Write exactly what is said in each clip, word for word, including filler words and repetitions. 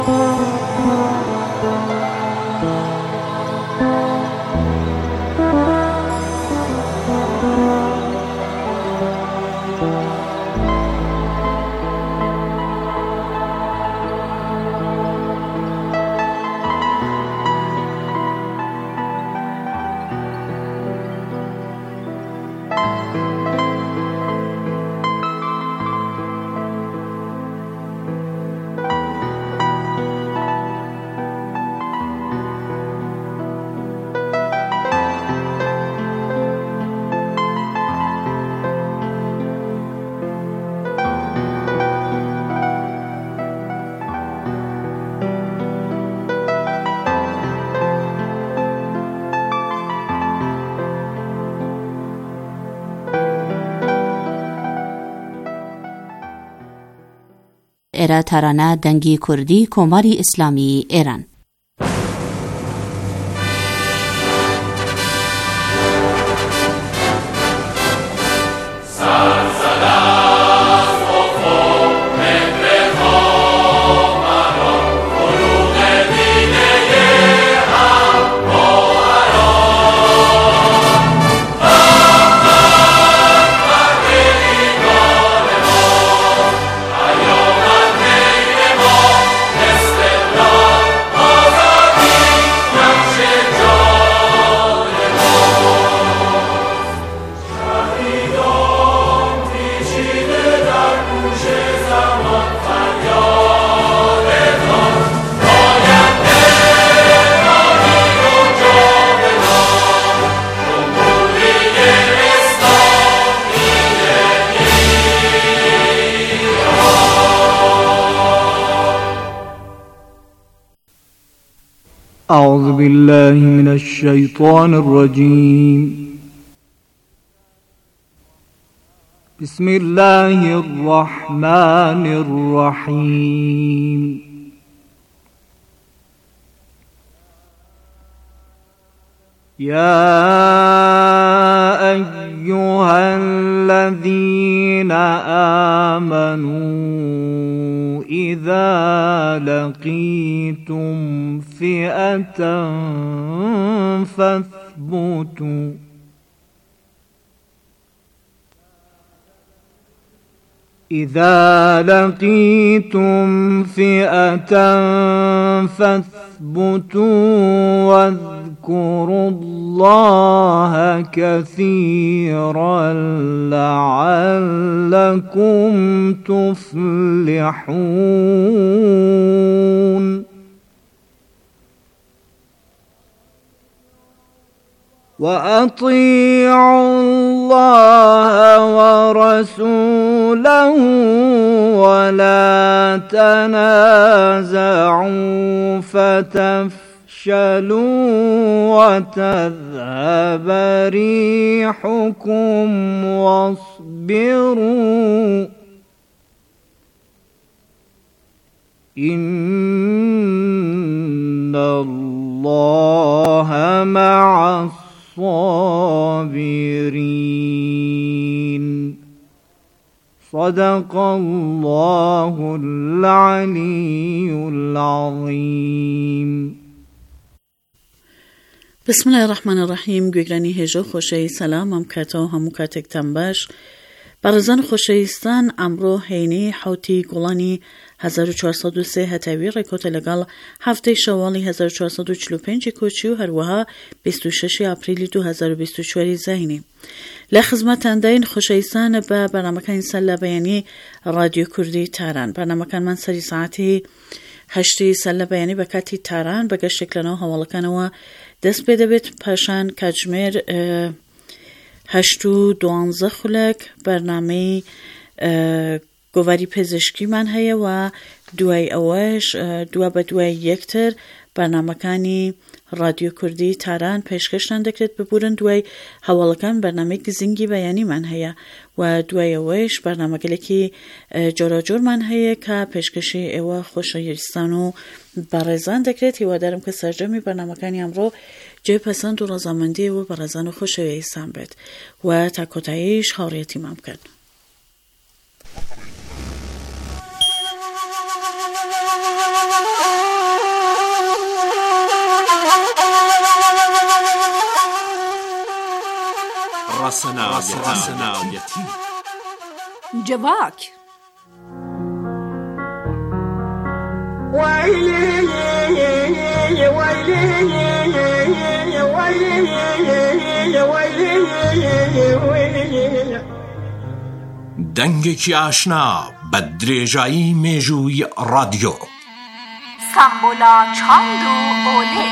ئێرە تارانە دەنگی کوردی کۆماری ئیسلامی ئێران. أعوذ بالله من الشيطان الرجيم. بسم الله الرحمن الرحيم. يا أيها الذين آمنوا إذا لقيتم فئة فاثبتوا إذا لقيتم فئة فاثبتوا واذكروا الله كثيرا لعلكم تفلحون. وأطيعوا الله ورسوله ولا تنازعوا فتفشلوا وتذهب ريحكم واصبروا إن الله مع الصابرين. صدق الله العلي العظيم. بسم الله الرحمن الرحیم. گوێگرانی هێژە خۆشەوی سەلام ئەم کاتەوە هەموو کاتێکتان باش. بەڕێزان خۆشەویستان، ئەمڕۆ هەینەی حوتی گوڵانی هەزار و چوارسەد و سێ هەتاوی ڕێکۆتە لەگەڵ هەفتەی شەواڵی هەزار و چوارسەد و چل و پێنج کۆچی و هەروەها بیست و شەش ئاپریلی دوو هەزار و بیست و چوار زاینی. لە خزمەتانداین خۆشەویستان بە بەرنامەکانی سەر لە بەیانی ڕادیۆ کوردی تاران. بەرنامەکانمان سەری ساعتی هەشتی سەر لە بەیانی بە کاتی تاران بە گەشتێک لەنەوە هەواڵەکانەوە دەست پێ دەبێت. پاشان کاتژمێر هەشت و دوانزە خولەک بەرنامەی گۆڤاری پزیشکیمان هەیە و دوای ئەوەش دوا بە دوای یەکتر بەرنامەکانی ڕادیۆ کوردی تاران پێشکەشتان دەکرێت ببورن. دوای هەواڵەکان بەرنامەی گزینگی بەیانیمان هەیە و دوای ئەوەش بەرنامەگەلێکی جۆراجۆرمان هەیە کە پێشکەشی ئێوە خۆشەویستان و بەڕێزان دەکرێت. هیوادارم کە سەرجەمی بەرنامەکانی ئەمڕۆ جێپەسەند و ڕەزامەندی و بەڕێزان و خۆشەویستان بێت و تا کۆتاییش هاوڕێیەتیمان بکەن. ڕاستەناوەتی جواک دەنگێکی ئاشنا بە درێژایی مێژووی ڕادیۆ سامبۆلا چاند و ئۆلێ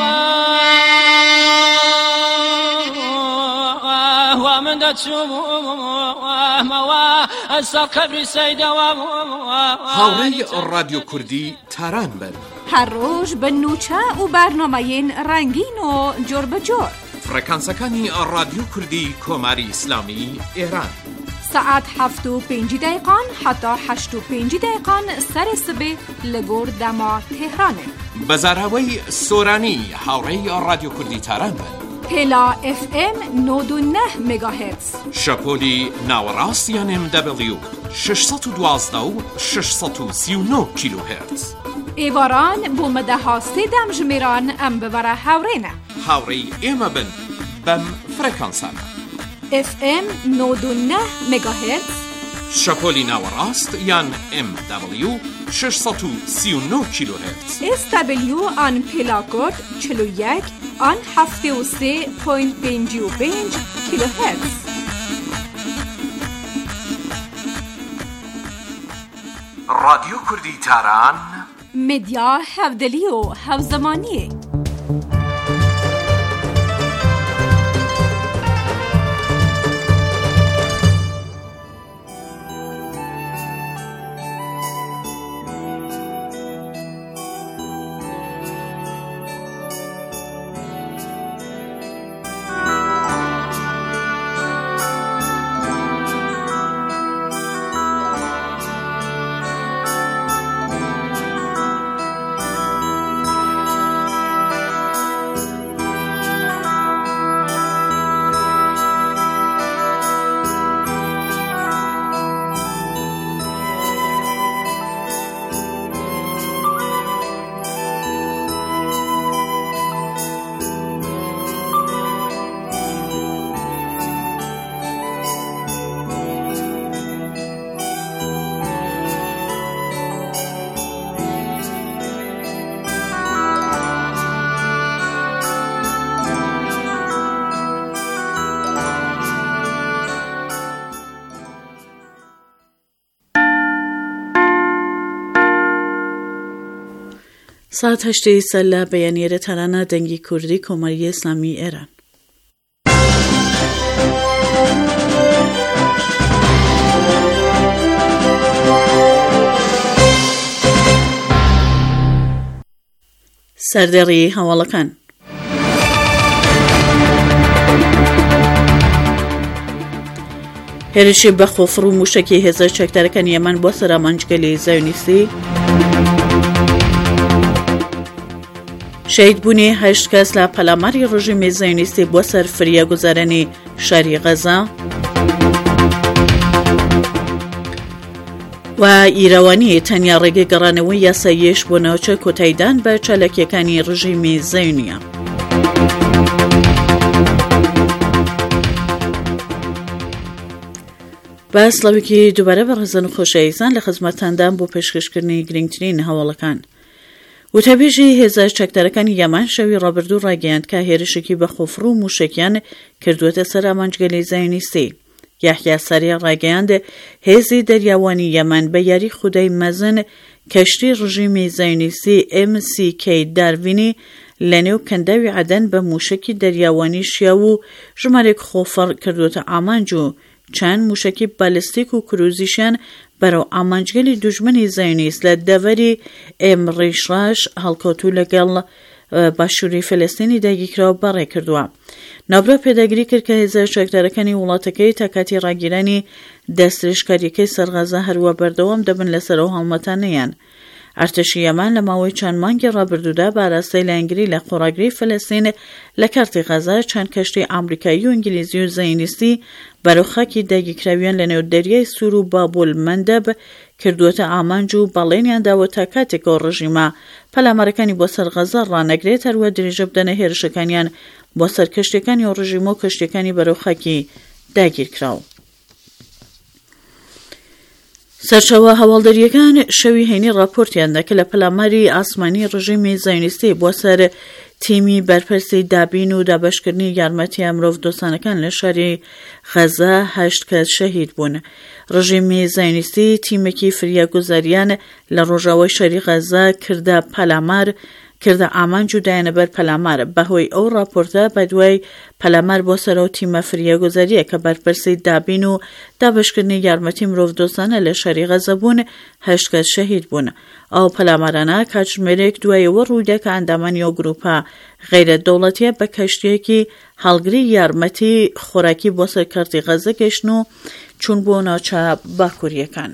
هاوڕێی ڕادیۆ کوردی تاران بن هەر ڕۆژ بە نوچە و بەرنامەیەن ڕەنگین و جۆر بەجۆر فڕێکانسەکانی ڕادیۆ کوردی کۆماری ئیسلامی ئێران سعات هەفت و پێنجی دەیقان حتا هەشت و پێنجی دەیقان سەرێ سبێ لە گۆر دەما تێهرانێ بەزاراوەی سۆرانی هاوڕێی ڕادیۆ کوردی تاران بن پێلا ئف ئێم نۆد و نە مێگاهێرتز شەپۆلی ناوەڕاست یان ئێم دەبلیو شەشسەد و دوازدە و شەشسەد و سی و نۆ کیلۆهێرتز ئێواران بۆ مەدەها سێدەم ژمێران ئەم ببەرە هاوڕێنە هاوڕێی ئێمە بن بەم فڕێکانسانە ئف ئێم نۆد و نە مێگاهێرتز شەپۆلی ناوەڕاست یان ئێم دەبلیو شەشسەد و سی و نۆ کیلۆهێرتز ئێس دەبلیو ئان پێلاکۆد چل و یەک ئان هەفتێ و سێ پۆینت پێنجی و پێنج کیلۆهێرتز ڕادیۆ کوردی تاران مدیا هەودەلی و هەوزەمانیە ساعت هەشتەی سەر لە بەیانیێرە تەرانە دەنگی کوردی کۆماری ئیسلامی ئێران. سەردێڕی هەواڵەکان هێرشی بەخۆفڕ و موشکی هێزە چەکدارەکان یەمەن بۆ سەرامانجگەلی زایۆنیستی. شهید بوونی هەشت کەس لە پەلاماری ڕژیمی زایۆنیستی بۆ سەر فریاگوزارانی شاری غەزا و ئیراوانی تەنیا ڕێگەی گەڕانەوەی یاساییش بۆ ناوچە کۆتاییدان بە چالاکیەکانی ڕژیمی زایۆنیە. بە سڵاوێکی دووبارە بەڕێزان و خۆشەویستان لە خزمەتتاندان بۆ پێشکەشکردنی گرنگترین هەواڵەکان. وتەبێژی هێزە چەکدارەکانی یەمان شەوی ڕابردوو ڕاگەیاند کە هێرشێکی بەخۆفڕ و موشکیان کردووەتە سەر ئامانجگەلی زایۆنیستی. یاحیا ساریە ڕاگەیاند هێزی دەریاوانی یەمان بە یاری خودای مەزن کەشتی ڕژیمی زایۆنیستی ئێم سی کەی داروینی لە نێو کەنداوی عەدەن بە موشکی دەریاوانی شیا و ژمارێک خۆفەڕ کردووەتە ئامانج و چەند موشکی بالستیک و کروزیشیان بەرەو ئامانجگەلی دوژمنی زایۆنیست لە دەڤەری ئێم ڕیشڕاش هەڵکەوتوو لەگەڵ باشووری فەلەستینی داگیرکراوە بەڕێ کردووە. ناوبرا پێداگیری کرد کە هێزە چەکدارەکانی وڵاتەکەی تا کاتی ڕاگیرانی دەستدرێژکاریەکەی سەرغەزا هەروە بەردەوام دەبن لەسەرەوە هەڵمەتانەیان. ئەرتەشی یەمان لە ماوەی چەند مانگی ڕابردوودا باراستەی لایەنگری لە قۆڕاگری فەلەستین لە کارتی غەزا چەند کەشتی ئامریکایی و ئینگلیزی و زایۆنیستی بەرەو خاکی داگیرکراویان لە نێو دەریای سوور و بابول مەندەب کردووەتە ئامانج و بەڵێنیان داوە تا کاتێکەوە ڕژیمە پەلامارەکانی بۆ سەر غەزا ڕانەگرێت هەروە درێژە بدەنە هێرشەکانیان بۆ سەر کەشتەکانی و ڕژیم و کەشتەکانی بەرەو خاکی داگیر کراو. سەرچاوە هەواڵدەریەکان شەوی هێنی ڕاپۆرتیاندا کە لە پەلاماری ئاسمانی ڕژیمی زایۆنیستی بۆ سەر تیمی بەرپرسی دابین و دابەشکردنی یارمەتیە مرۆڤ دۆستانەکان لە شاری غەزا هەشت کەس شەهید بوون. ڕژیمی زایۆنیستی تیمێکی فریاگوزاریان لە ڕۆژاوای شاری غەزا کردە پەلامار کردە ئامان جودایانە بەر پەلامار. بەهۆی ئەو راپۆرتە بەدوای پەلامار بۆ سەرەوە تیمە فریاگوزاریە کە بەرپرسی دابین و دابەشکردنی یارمەتی مرۆڤ دۆستانە لە شاری غەزا بوون هەشت کەس شەهید بوون. ئەو پەلامارانە کاتژمێرێک دوایەوە ڕوویدا کە ئەندامانی ئەو گروپە غیرە دەوڵەتیە بە کەشتیەکی هەڵگری یارمەتی خۆراکی بۆ سەرکەرتی غەزا گەشتن و چوون بۆ ناوچە باکووریەکان.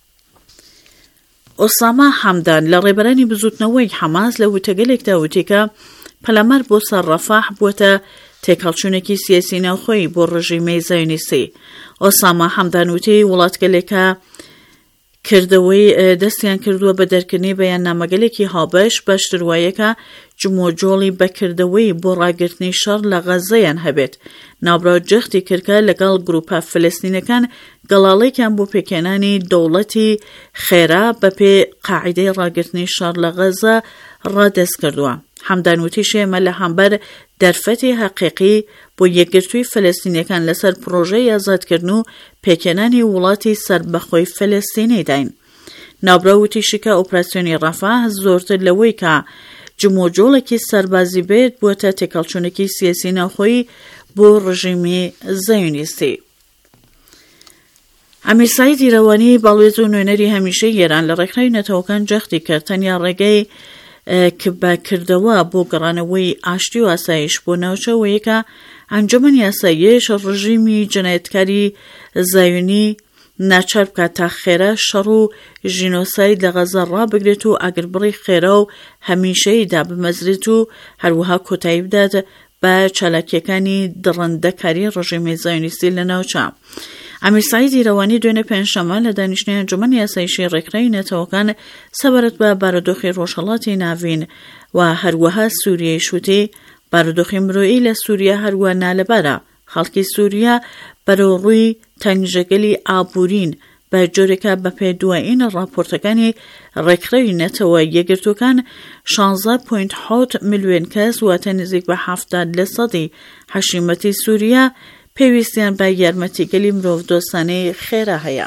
ئۆسامە حەمدان لە ڕێبەرانی بزوتنەوەی حەماس لە وتەگەلێکدا وتی کە پەلامار بۆ سەر ڕەفاح بووەتە تێکەڵچوونێکی سیاسی ناوخۆیی بۆ ڕژیمەی زایۆنیستی. ئۆسامە حەمدان وتی وڵاتگەلێکە کردەوەی دەستیان کردووە بە دەرکردنی بەیاننامەگەلێکی هاوبەش بەشتر وایەکە جمۆجۆڵی بەکردەوەی بۆ ڕاگررتنی شەڕ لە غەزەیان هەبێت. ناوبراو جەختی کردکە لەگەڵ گروپە فلەستینەکان گەڵاڵێکیان بۆ پێکێنانی دەوڵەتی خێرا بە پێ قاعیدەی ڕاگررتنی شەڕ لە غەزە ڕادەست کردووە. حەمدان وتی شێمە لە هەمبەر دەرفەتی حەقیقی بۆ یەکگرتووی فلەستینیەکان لەسەر پرۆژەی ئازادکردن و پێکێنانی وڵاتی سەربەخۆی فلەستینی داین. ناوبراو وتیشی کە ئۆپراسیۆنی ڕەفاح زۆرتر لەوەی کە جمۆجۆڵێکی سەربازی بێت بووەتە تێکەڵچوونێکی سیاسی ناوخۆیی بۆ ڕژیمی زایۆنیستی. ئەمیر سەعید ئیرەوانی باڵێز و نوێنەری هەمیشەی ئێران لە ڕێکخراوی نەتەوەکان جەختی کرد تەنیا ڕێگەی بەکردەوە بۆ گەڕانەوەی ئاشتی و ئاسایش بۆ ناوچەوەیە کە ئەنجومەنی ئاسایش ڕژیمی جەنایەتکاری زایۆنی ناچار بکات تا خێرا شەڕ و ژینۆساید لە غەزە ڕابگرێت و ئاگربڕی خێرا و هەمیشەییدا بمەزرێت و هەروەها کۆتایی بدات بە چالاکیەکانی دڕندەکاری ڕژیمی زایۆنیستی لە ناوچە. ئەمیر سەعید ئیرەوانی دوێنێ پێنجشەممە لە دانیشتنی ئەنجومەنی یاسایشی ڕێکخراوی نەتەوەکان سەبارەت بە بارودۆخی ڕۆژهەڵاتی ناوین و هەروەها سووریای شووتی بارودۆخی مرۆیی لە سووریا هەروە نالەبارە. خەڵکی سووریا بەرەو ڕووی تەنگژەگەلی ئابوورین بە جۆرێکە بە پێدوایین ڕاپۆرتەکانی ڕێکخراوی نەتەوە یەکگرتوەکان شانزە پۆینت حوت ملیۆن کەس واتە نزیک بە هەفتاد لە سەدی حەشیمەتی سووریا پێویستیان بە یارمەتیگەلی مرۆڤ دۆستانەی خێرا هەیە.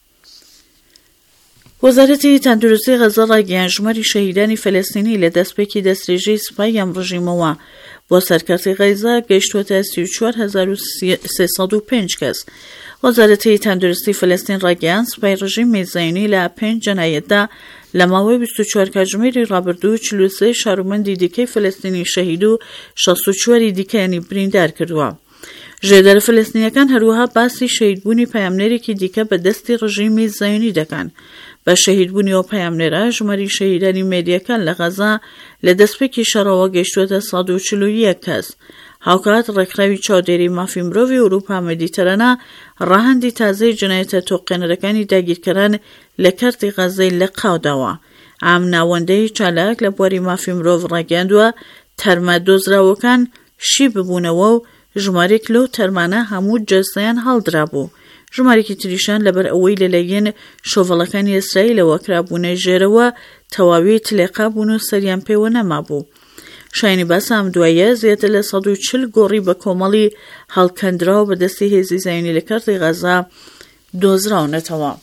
وەزارەتی تەندروستی غەزە ڕاگەیاند ژماری شەهیدانی فەلەستینی لە دەستپێکی دەستدرێژی سوپای ئەم ڕژیمەوە بۆ سەرکەرتی غەزە گەیشتووەتە سی و چوار هەزار و سێسەد و پێنج کەس. وەزارەتی تەندروستی فەلەستین ڕاگەیاند سوپای ڕژیمی زایۆنی لە پێنج جەنایەتدا لە ماوەی بیست و چوار کاتژمێری ڕابردوو چل و سێ شارۆمەندی دیکەی فەلەستینی شەهید و شەست و چواری دیکەیانی بریندار کردووە. ژێردەرە فلەستینیەکان هەروەها باسی شەهیدبوونی پەیامنێرێکی دیکە بە دەستی ڕژیمی زایۆنی دەکەن. بە شەهیدبوونی ئەو پەیامنێرە ژماری شەهیدانی مێدیەکان لە غەزا لە دەستپێکی شەڕەوە گەیشتووەتە سەد و چل و یەک کەس. هاوکات ڕێکخراوی چاودێری مافی مرۆڤی ئەوروپا مێدیتەرانە ڕاهەندی تازەی جنایەتە تۆقێنەرەکانی داگیرکەران لە کەرتی غەزەی لە قاوداوە. ئام ناوەندەی چالاک لە بواری مافی مرۆڤ ڕاگەیاندووە تەرمە دۆزراوەکان شی ببوونەوە و ژمارێک لەو تەرمانە هەموو جەستەیان هەڵدرا بوو. ژمارێکی تریشان لەبەر ئەوەی لەلایەن شۆڤەڵەکانی ئیسرائیلەوە کرابوونە ژێرەوە تەواوی تلێقا بوون و سەریان پێوە نەما بوو. شایانی باسە ئەم دوایە زیاتر لە سەد و چل گۆڕی بە کۆمەڵی هەڵکەندراو بە دەستی هێزی زایۆنی لە کەرتی غەزا دۆزراونەتەوە.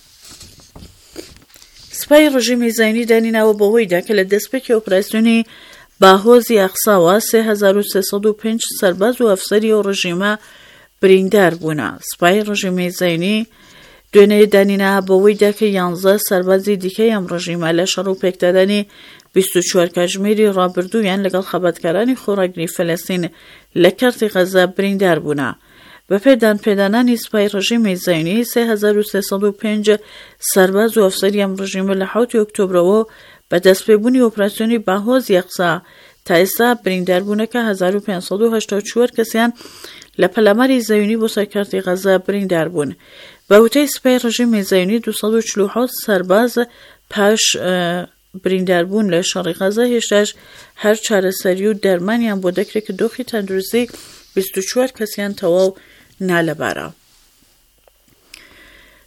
سوپای ڕژیمی زایۆنی دانیناوە بەوەیدا کە لە دەستپێکی ئۆپراسیۆنی باهۆزی ئەقساوە سێ هەزار و سێسەد و پێنج سەرباز و ئەفسەری ئەو ڕژیمە بریندار بوونە. سوپای ڕژیمی زایۆنی دوێنێ دانینا بەوەیدا کە یانزە سەربازی دیکەی ئەم ڕژیمە لە شەڕ و پێکدادانی بیست و چوار کاتژمێری ڕابردوویان لەگەڵ خەبەتکارانی خۆراگری فەلەستین لە کەرتی غەزا بریندار بوونە. بە پێدان پێدانانی سوپای ڕژیمی زایۆنی سێ هەزار و سێسەد و پێنج سەرباز و ئەفسەری ئەم ڕژیمە لە حوتی ئۆکتۆبرەوە بە دەستپێبوونی ئۆپراسیۆنی باهۆزی ئەقسا تا ئێستا برینداربوونەکە هەزار و پێنجسەد و هەشتا و چوار کەسیان لە پەلاماری زایۆنی بۆ سەرکەرتی غەزا بریندار بوون. بە وتەی سوپای ڕژیمی زایۆنی دووسەد و چل و حوت سەرباز پاش برینداربوون لە شەڕی غەزا هێشتاش هەر چارەسەری و دەرمانیان بۆ دەکرێت کە دۆخی تەندروستی بیست و چوار کەسیان تەواو نالەبارە.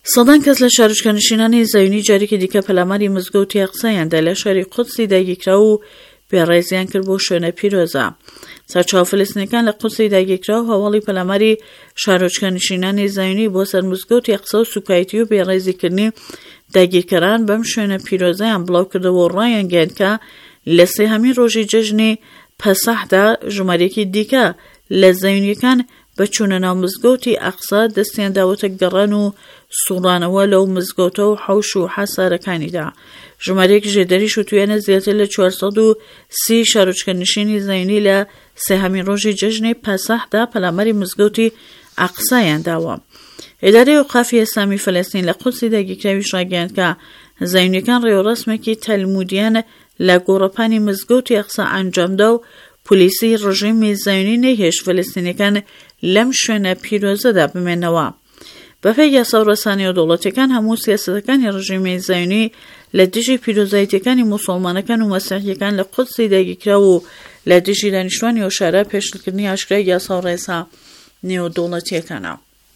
سەدان کەس لە شارۆچکەنشینانی زەوینی جارێکی دیکە پەلاماری مزگەوتی ئەقسایاندا لە شاری قودسی داگیرکرا و بێڕێزیان کرد بۆ شوێنە پیرۆزە. سەرچاو فلستینەکان لە قودسی داگیرکرا و هەواڵی پەلاماری شارۆچکەنشینانی زەوینی بۆ سەر مزگەوتی ئەقسا و سوکایەتی و بێڕێزیکردنی داگیرکەران بەم شوێنە پیرۆزەیان بڵاو کردەوە و ڕایان گەیاند کە لە سێهەمین ڕۆژی جەژنی پەسەحدا ژمارەیەکی دیکە لە زەوینیەکان بە چوونە ناو مزگەوتی ئەقسا دەستیان داوەتە گەڕان و سوڕانەوە لەو مزگەوتە و حەوش و حەسارەکانیدا. ژمارەیەک ژێدەریش وتویانە زیاتر لە چوارسەد و سی شارۆچکەنشینی زەوینی لە سێهەمین ڕۆژی جەژنی پەسەحدا پەلاماری مزگەوتی ئەقسایان داوە. ئیدارەی ئەوقافی ئیسلامی فەلەستین لە قودسی داگیرکراویش ڕاگەیاند کە زەوینیەکان ڕێوەڕەسمێکی تەلمودیان لە گۆڕەپانی مزگەوتی ئەقسا ئەنجامدا و پۆلیسی ڕژیمی زەوینی نەیهێشت فەلەستینیەکان لەم شوێنە پیرۆزەدا بمێنەوە. بەپێی یاسا و ڕەسانیە دەوڵەتیەکان هەموو سیاسەتەکانی ڕژیمی زەوینی لە دژی پیرۆزایەتیەکانی موسڵمانەکان و مەسیحیەکان لە قودسی داگیرکرا و لە دژی دانیشتوانی ئەو پێشکردنی ئاشکرای یاسا و ڕێسا نێودەوڵەتیەکانە.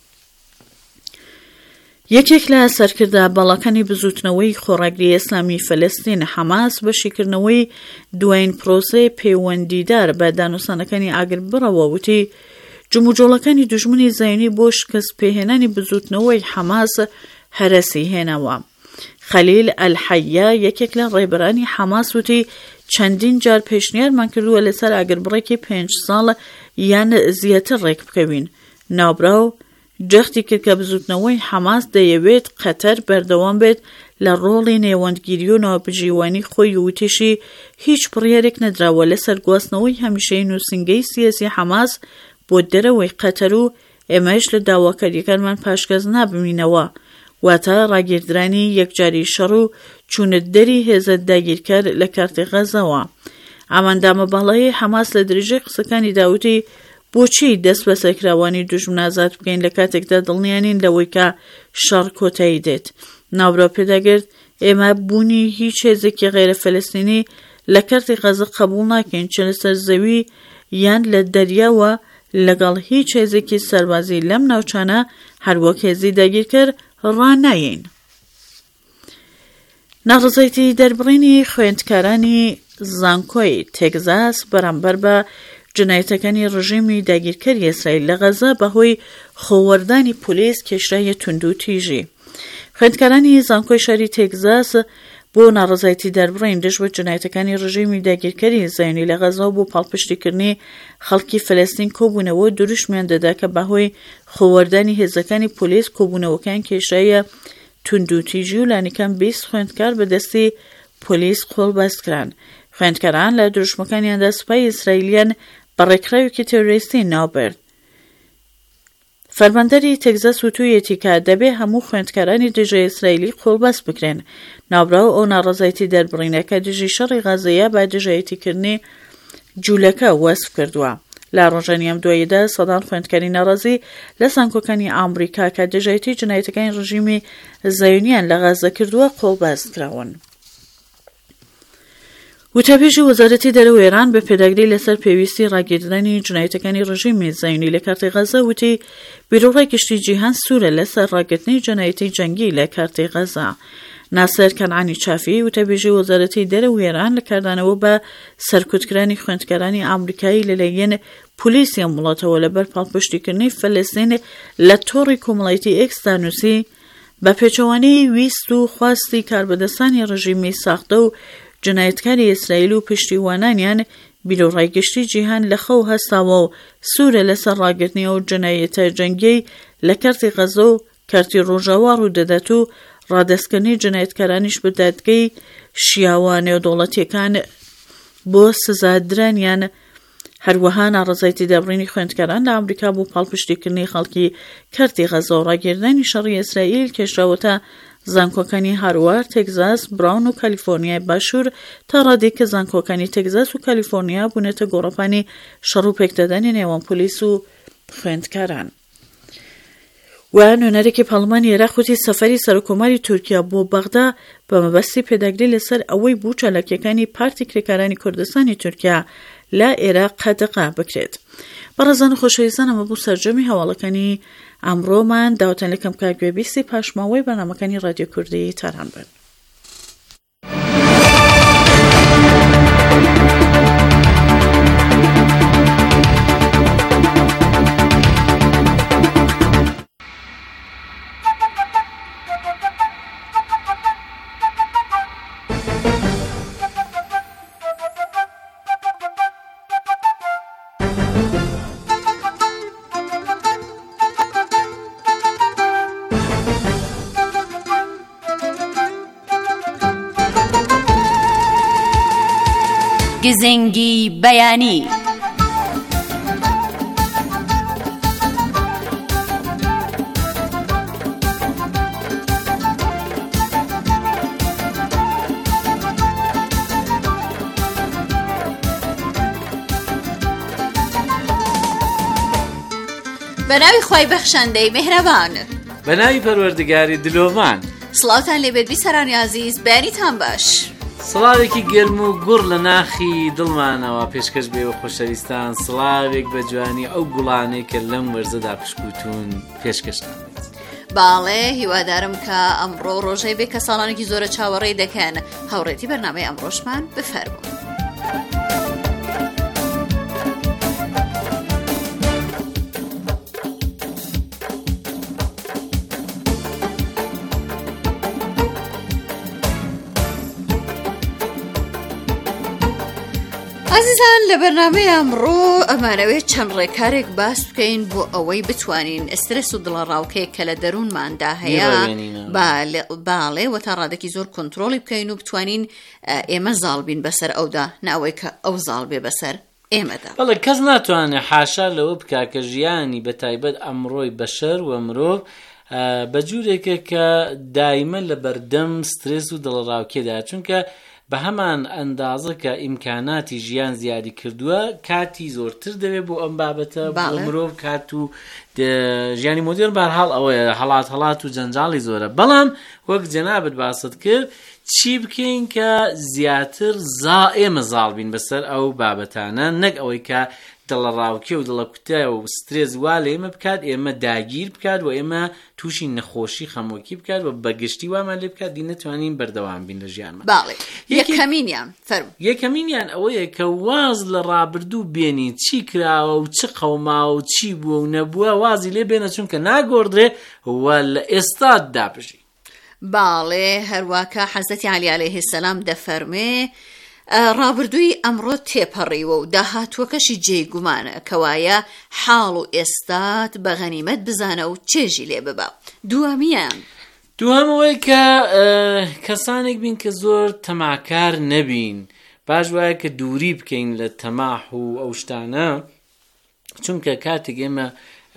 یەکێک لە سەرکردە باڵەکانی بزوتنەوەی خۆڕاگری ئیسلامی فەلەستین حەماس بەشیکردنەوەی دوایین پرۆسەی پەیوەندیدار بە دانووسانەکانی ئاگربڕەوە وتی جموجۆڵەکانی دوژمنی زەوینی بۆ شکست پێهێنانی بزوتنەوەی حەماس هەرەسی هێنەوە. خەلیل ئەلحەیە یەکێک لە ڕێبەرانی حەماس وتی چەندین جار پێشنیارمان کردووە لەسەر ئاگربڕێکی پێنج ساڵ یان زیاتر ڕێک بکەوین. ناوبراو جەختی کرد کە بزوتنەوەی حەماس دەیەوێت قەتەر بەردەوام بێت لە ڕۆڵی نێوەندگیری و ناوبژیوانی خۆی وتیشی هیچ بڕیارێک نەدراوە لەسەر گواستنەوەی هەمیشەی نووسنگەی سیاسی حەماس بۆ دەرەوەی قەتەر و ئێمەش لە داواکاریەکانمان پاشگەز نابمینەوە، واتە ڕاگیردرانی یەکجاری شەڕ و چوونەتدەری هێزە داگیرکار لە کارتی غەزەوە. ئاماندامە باڵایی حەماس لە درێژەی قسەکانی داوتی بۆچی دەست بە سەرکراوانی دوژمن ئازاد بکەین لە کاتێکدا دڵنیانین لەوەی کە شەڕ کۆتایی دێت. ناوبراو پێداگرت ئێمە بوونی هیچ هێزێکی غێرە فەلەستینی لە کارتی غەزە قبوڵ ناکەین، چ لەسەر زەوی یان لە دەریاوە لەگەڵ هیچ هێزێکی سەربازی لەم ناوچانە هەروەک هێزی داگیرکەر ڕانایین. ناڕزایەتی دەربڕینی خوێندکارانی زانکۆی تێگزاس بەرامبەر بە جنایەتەکانی ڕژیمی داگیرکەری ئیسرائیل لە غەزە بەهۆی خۆوەردانی پۆلیس کێشرایە تونند و تیژی. خوێندکارانی زانکۆی شاری تێگزاس بۆ ناڕزایەتی دەربڕین دژ بە جنایەتەکانی ڕژیمی داگیرکەری زەوینی لە غەزە و بۆ پاڵپشتیکردنی خەڵکی فەلەستین کۆبوونەوە دروشمیان دەدا کە بەهۆی خۆوەردانی هێزەکانی پۆلیس کۆبوونەوەکان کێشرایە تونند و تیژی و لانیکان بیست خوێندکار بەدەستی پۆلیس قۆڵبەستکران. خوێندکاران لە دروشمەکانیاندا سوپای ئیسرائیلیان بە ڕێکخراوێکی تێرۆریستی ناوبرد. فەرماندەری تێگزاس وتوویەتی کە دەبێ هەموو خوێندکارانی دژە ئیسرائیلی قۆڵبەست بکرێن. ناوبراو ئەو ناڕزایەتی دەربڕینەکە دژی شەڕی غەزەیە با دژایەتیکردنی جوولەکە وەسف کردووە. لە ڕۆژانیەم دواییدا سەدان خوێندکاری ناڕازی لە سانکۆکانی ئامریکا کە دژایەتی جنایەتەکانی ڕژیمی زەوینیان لە غەزە کردووە قۆڵبەست کراون. وتابێژی وەزارەتی دەرەوەی ئێران بە پێداگری لەسەر پێویستی ڕاگیردنی جنایەتەکانی ڕژیمی زەوینی لە کارتی غەزە وتی بیرۆڕای گشتی جیهان سوورە لەسەر ڕاگرتنی جنایەتی جەنگی لە کارتی غەزە. ناسەر کەنعانی چافی وتابێژی وەزارەتی دەرەوەی ئێران لە کاردانەوە بە سەرکوتکرانی خوێندکارانی ئامریکایی لەلایەن پۆلیسی ئەم وڵاتەوە لەبەر پاڵپشتیکردنی فەلەستین لە تۆڕی کۆمەڵایەتی ئێکسدا نووسی بە پێچەوانەی ویست و خواستی کاربەدەستانی ڕژیمی ساختە و جنایەتکاری ئیسرائیل و پشتیوانانیان بیرۆڕای گشتی جیهان لە خەو هەستاوە و سوورە لەسەر ڕاگرتنی ئەو جنایەتە جەنگی لە کارتی غەزە و کارتی ڕۆژاوا ڕوودەدات و ڕادەستکردنی جنایەتکارانیش بە دادگەی شیاوە نێودەوڵەتیەکان بۆ سزادرانیان. هەروەها ناڕزایەتی دەربڕینی خوێندکاران لە ئەمریکا بۆ پاڵپشتیکردنی خەڵکی کارتی غەزە و ڕاگیردنی شەڕی ئیسرائیل کێشراوەتە زانکۆکانی هاروارد، تێگزاس، براون و کالیفۆرنیای باشوور تا ڕادێک کە زانکۆکانی تێگزاس و کالیفۆرنیا بوونێتە گۆڕەپانی شەڕ و پێکدادانی نێوان پۆلیس و خوێندکاران. و نوێنەرێکی پەرلەمانی عێراق وتی سەفەری سەرۆکۆماری تورکیا بۆ بەغدا بە مەبەستی پێداگری لەسەر ئەوەی بوو چالاکیەکانی پارتی کرێکارانی کوردستانی تورکیا لە عێراق قەدەغا بکرێت. بەڕێزان و خۆشەویستان، ئەمە بوو سەرجەمی هەواڵەکانی ئەمڕۆمان. داواتان لەکەم کە گوێبیستی پاشماوەی بەرنامەکانی رادیۆ کوردی تاران بن. گزنگی بەیانی. بەناوی خوای بەخشەندەی میهرەبان، بەناوی پەروەردگاری دلۆڤان. سڵاوتان لێبێت بیسەرانی عەزیز، بەیانیتان باش. سڵاوێکی گەرم و گوڕ لە ناخی دڵمانەوە پێشکەش بێ و خۆشەویستان، سڵاوێک بە جوانی ئەو گوڵانەی کە لەم وەرزەدا پشکوتون پێشکەشتان بێت. باڵێ، هیوادارم کە ئەمڕۆ ڕۆژەی بێ کە ساڵانێکی زۆرە چاوەڕێی دەکەن. هاوڕێتی بەرنامەی ئەمڕۆشمان بفەرموون. عزیزان، لە بەرنامەی ئەمڕۆ ئەمانەوێت چەند ڕێکارێک باس بکەین بۆ ئەوەی بتوانین ئەسترس و دڵەڕاوکەیەک کە لە دەروونماندا هەیە باڵێ و تا ڕادێکی زۆر کۆنتڕۆڵی بکەین و بتوانین ئێمە زاڵ بین بەسەر ئەودا، ناوەی کە ئەو زاڵ بێ بەسەر ئێمەدا. بەڵێ کەس ناتوانێت حاشا لەوە بکا کە ژیانی بەتایبەت ئەمڕۆی بەشەر و مرۆڤ بە جوورێکە کە دایمە لە بەردەم سترس و دڵەڕاوکێدا، چونکە بە هەمان ئەندازە کە ئیمکاناتی ژیان زیادی کردووە کاتی زۆرتر دەوێت بۆ ئەم بابەتە بۆ مرۆڤ کات و ژیانی مۆدێرن بەرحاڵ ئەوەیە هەڵات هەڵات و جەنجاڵی زۆرە. بەڵام وەک جەنابەت باست کرد چی بکەین کە زیاتر ئێمە زاڵ بین بەسەر ئەو بابەتانە، نەک ئەوەی کە دڵەڕاوکێ و دڵەکوتای و سترێز وا لە ئێمە بکات، ئێمە داگیر بکات و ئێمە تووشی نەخۆشی خەمۆکی بکات و بەگشتی وامان لێ بکات دی نەتوانین بەردەوام بین لە ژیانمان. باڵێ، یەکەمینیان فەرموو. یەکەمینیان ئەوەیە کە واز لە ڕابردوو بێنی چی کراوە و چ قەوماوە و چی بووە و نەبووە وازی لێ بێنە، چونکە ناگۆڕدرێ و لە ئێستات داپژی. باڵێ، هەروواکە حەزەتی عەلی عەلەیهی سەلام دەفەرمێ ڕابردووی ئەمڕۆ تێپەڕیوە و داهاتووەکەشی جێگومانە کەوایە حاڵ و ئێستات بە غەنیمەت بزانە و چێژی لێ ببە. دووەمیان دووەمەوەی کە کەسانێک بین کە زۆر تەماکار نەبین، باش وایە کە دووری بکەین لە تەماح و ئەو شتانە، چونکە کاتێک ئێمە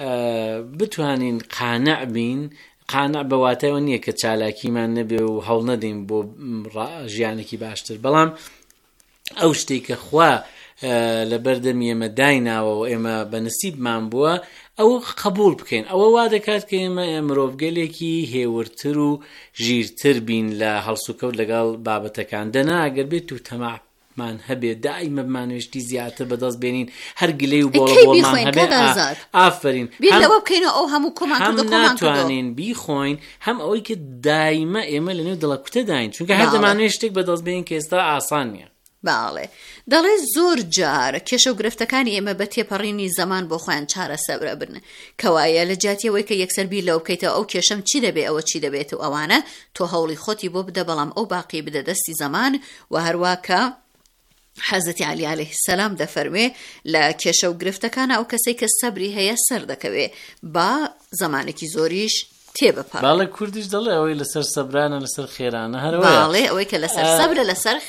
بتوانین قانع بین، قانع بەواتایەوە نییە کە چالاکیمان نەبێ و هەوڵ نەدەین بۆ ژیانێکی باشتر، بەڵام ئەو شتێک کە خوا لە بەردەمی ئێمە دایناوە و ئێمە بە نسیبمان بووە ئەوە قبول بکەین. ئەوە وا دەکات کە ئێمە مرۆڤگەلێکی هێورتر و ژیرتر بین لە هەڵسوکەوت لەگەڵ بابەتەکان. دەنا ئەگەر بێت و تەماحمان هەبێت دائیمە بمانوێشتی زیاتر بەدەست بێنین، هەر گلەی و بۆڵە بۆڵمان هەبێت ئافرین بیلەوە بکەینەوە ئەو هەموو کۆمان هەم ناتوانین بیخۆین، هەم ئەوەی کە دائیمە ئێمە لە نێو دڵەکوتە داین، چونکە هەر دەمانوێت شتێک بەدەست بێنین کە ئێستا ئاسان نییە. باڵێ، دەڵێ زۆر جار کێشە و گرفتەکانی ئێمە بە تێپەڕینی زەمان بۆ خۆیان چارە سەبرە برن، کەوایە لە جاتیەوەی کە یەکسەر بیر لەو بکەیتەوە ئەو کێشەم چی دەبێ ئەوە چی دەبێت و ئەوانە تۆ هەوڵی خۆتی بۆ بدە، بەڵام ئەو باقی بدە دەستی زەمان. و هەروواکە حەزەتی عەلی عەلەیهی سەلام دەفەرمێ لە کێشە و گرفتەکانە ئەو کەسەی کە سەبری هەیە سەر دەکەوێ با زەمانێکی زۆریش تێبپەڕ. باڵێ کوردیش دەڵێ ئەوەی لەسەر سەبرانە لەسەر خێرانە هەروە. باڵێ، ئەوەی کە لەسەر سەبرە لەسەر خێرە.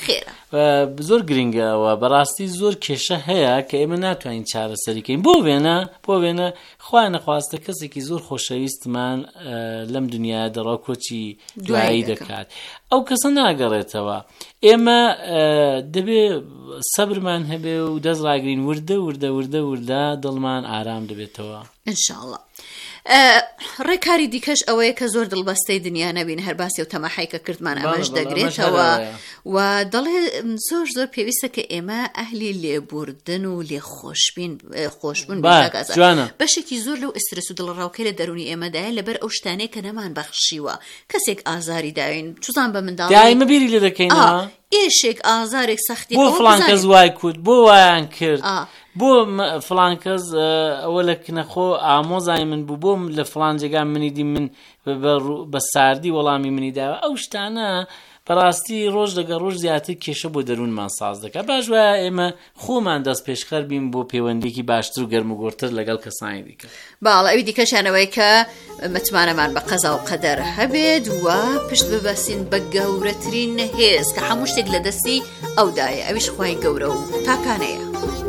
زۆر گرنگەوە بەڕاستی زۆر کێشە هەیە کە ئێمە ناتوانین چارەسەریکەین بۆ وێنە بۆ وێنە خوا نەخواستە کەسێکی زۆر خۆشەویستمان لەم دنیا دەڕا کۆچی دوایی دەکات ئەو کەسە ناگەڕێتەوە ئێمە دەبێ سەبرمان هەبێ و دەست ڕاگرین وردە وردە وردە وردە دڵمان ئارام دەبێتەوە ئینشاءڵڵا. ڕێکاری دیکەش ئەوەیە کە زۆر دڵبەستەی دنیا نەبین هەر باسی و تەماحیکە کردمان ئەمەش دەگرێتەوە و دەڵێ زۆر زۆر پێویستە کە ئێمە ئەهلی لێبوردن و لێ خۆشبین خۆشبوون بەشێکی زۆر لەو ئسترس و دڵڕاوکەی لە دەرونی ئێمەدایە لەبەر ئەو شتانەیە کە نەمان بەخشیوە کەسێک ئازاری داوین چوزان بە منداڵ دایمە بیری لێ دەکەینەوە ئێشێک ئازارێک سەختی بۆ فڵان کەس وای کورد بۆ وایان کرد بۆ فڵان کەس ئەوە لە کنەخۆ ئامۆزای من بوو بۆم لە فڵان جێگا منی دی من بە ساردی وەڵامی منی داوە ئەو شتانە بەڕاستی ڕۆژ لەگە ڕۆژ زیاتر کێشە بۆ دەروونمان ساز دەکات باش وایە ئێمە خۆمان دەست پێشخەر بین بۆ پەیوەندێکی باشتر و گەرموگۆرتر لەگەڵ کەسانی دیکە. باڵە ئەوی دیکەشانەوەی کە متمانەمان بە قەزا و قەدەر هەبێت و پشت ببەسین بە گەورەترین هێز کە هەموو شتێک لە دەستی ئەودایە ئەویش خوای گەورە و تاکانەیە.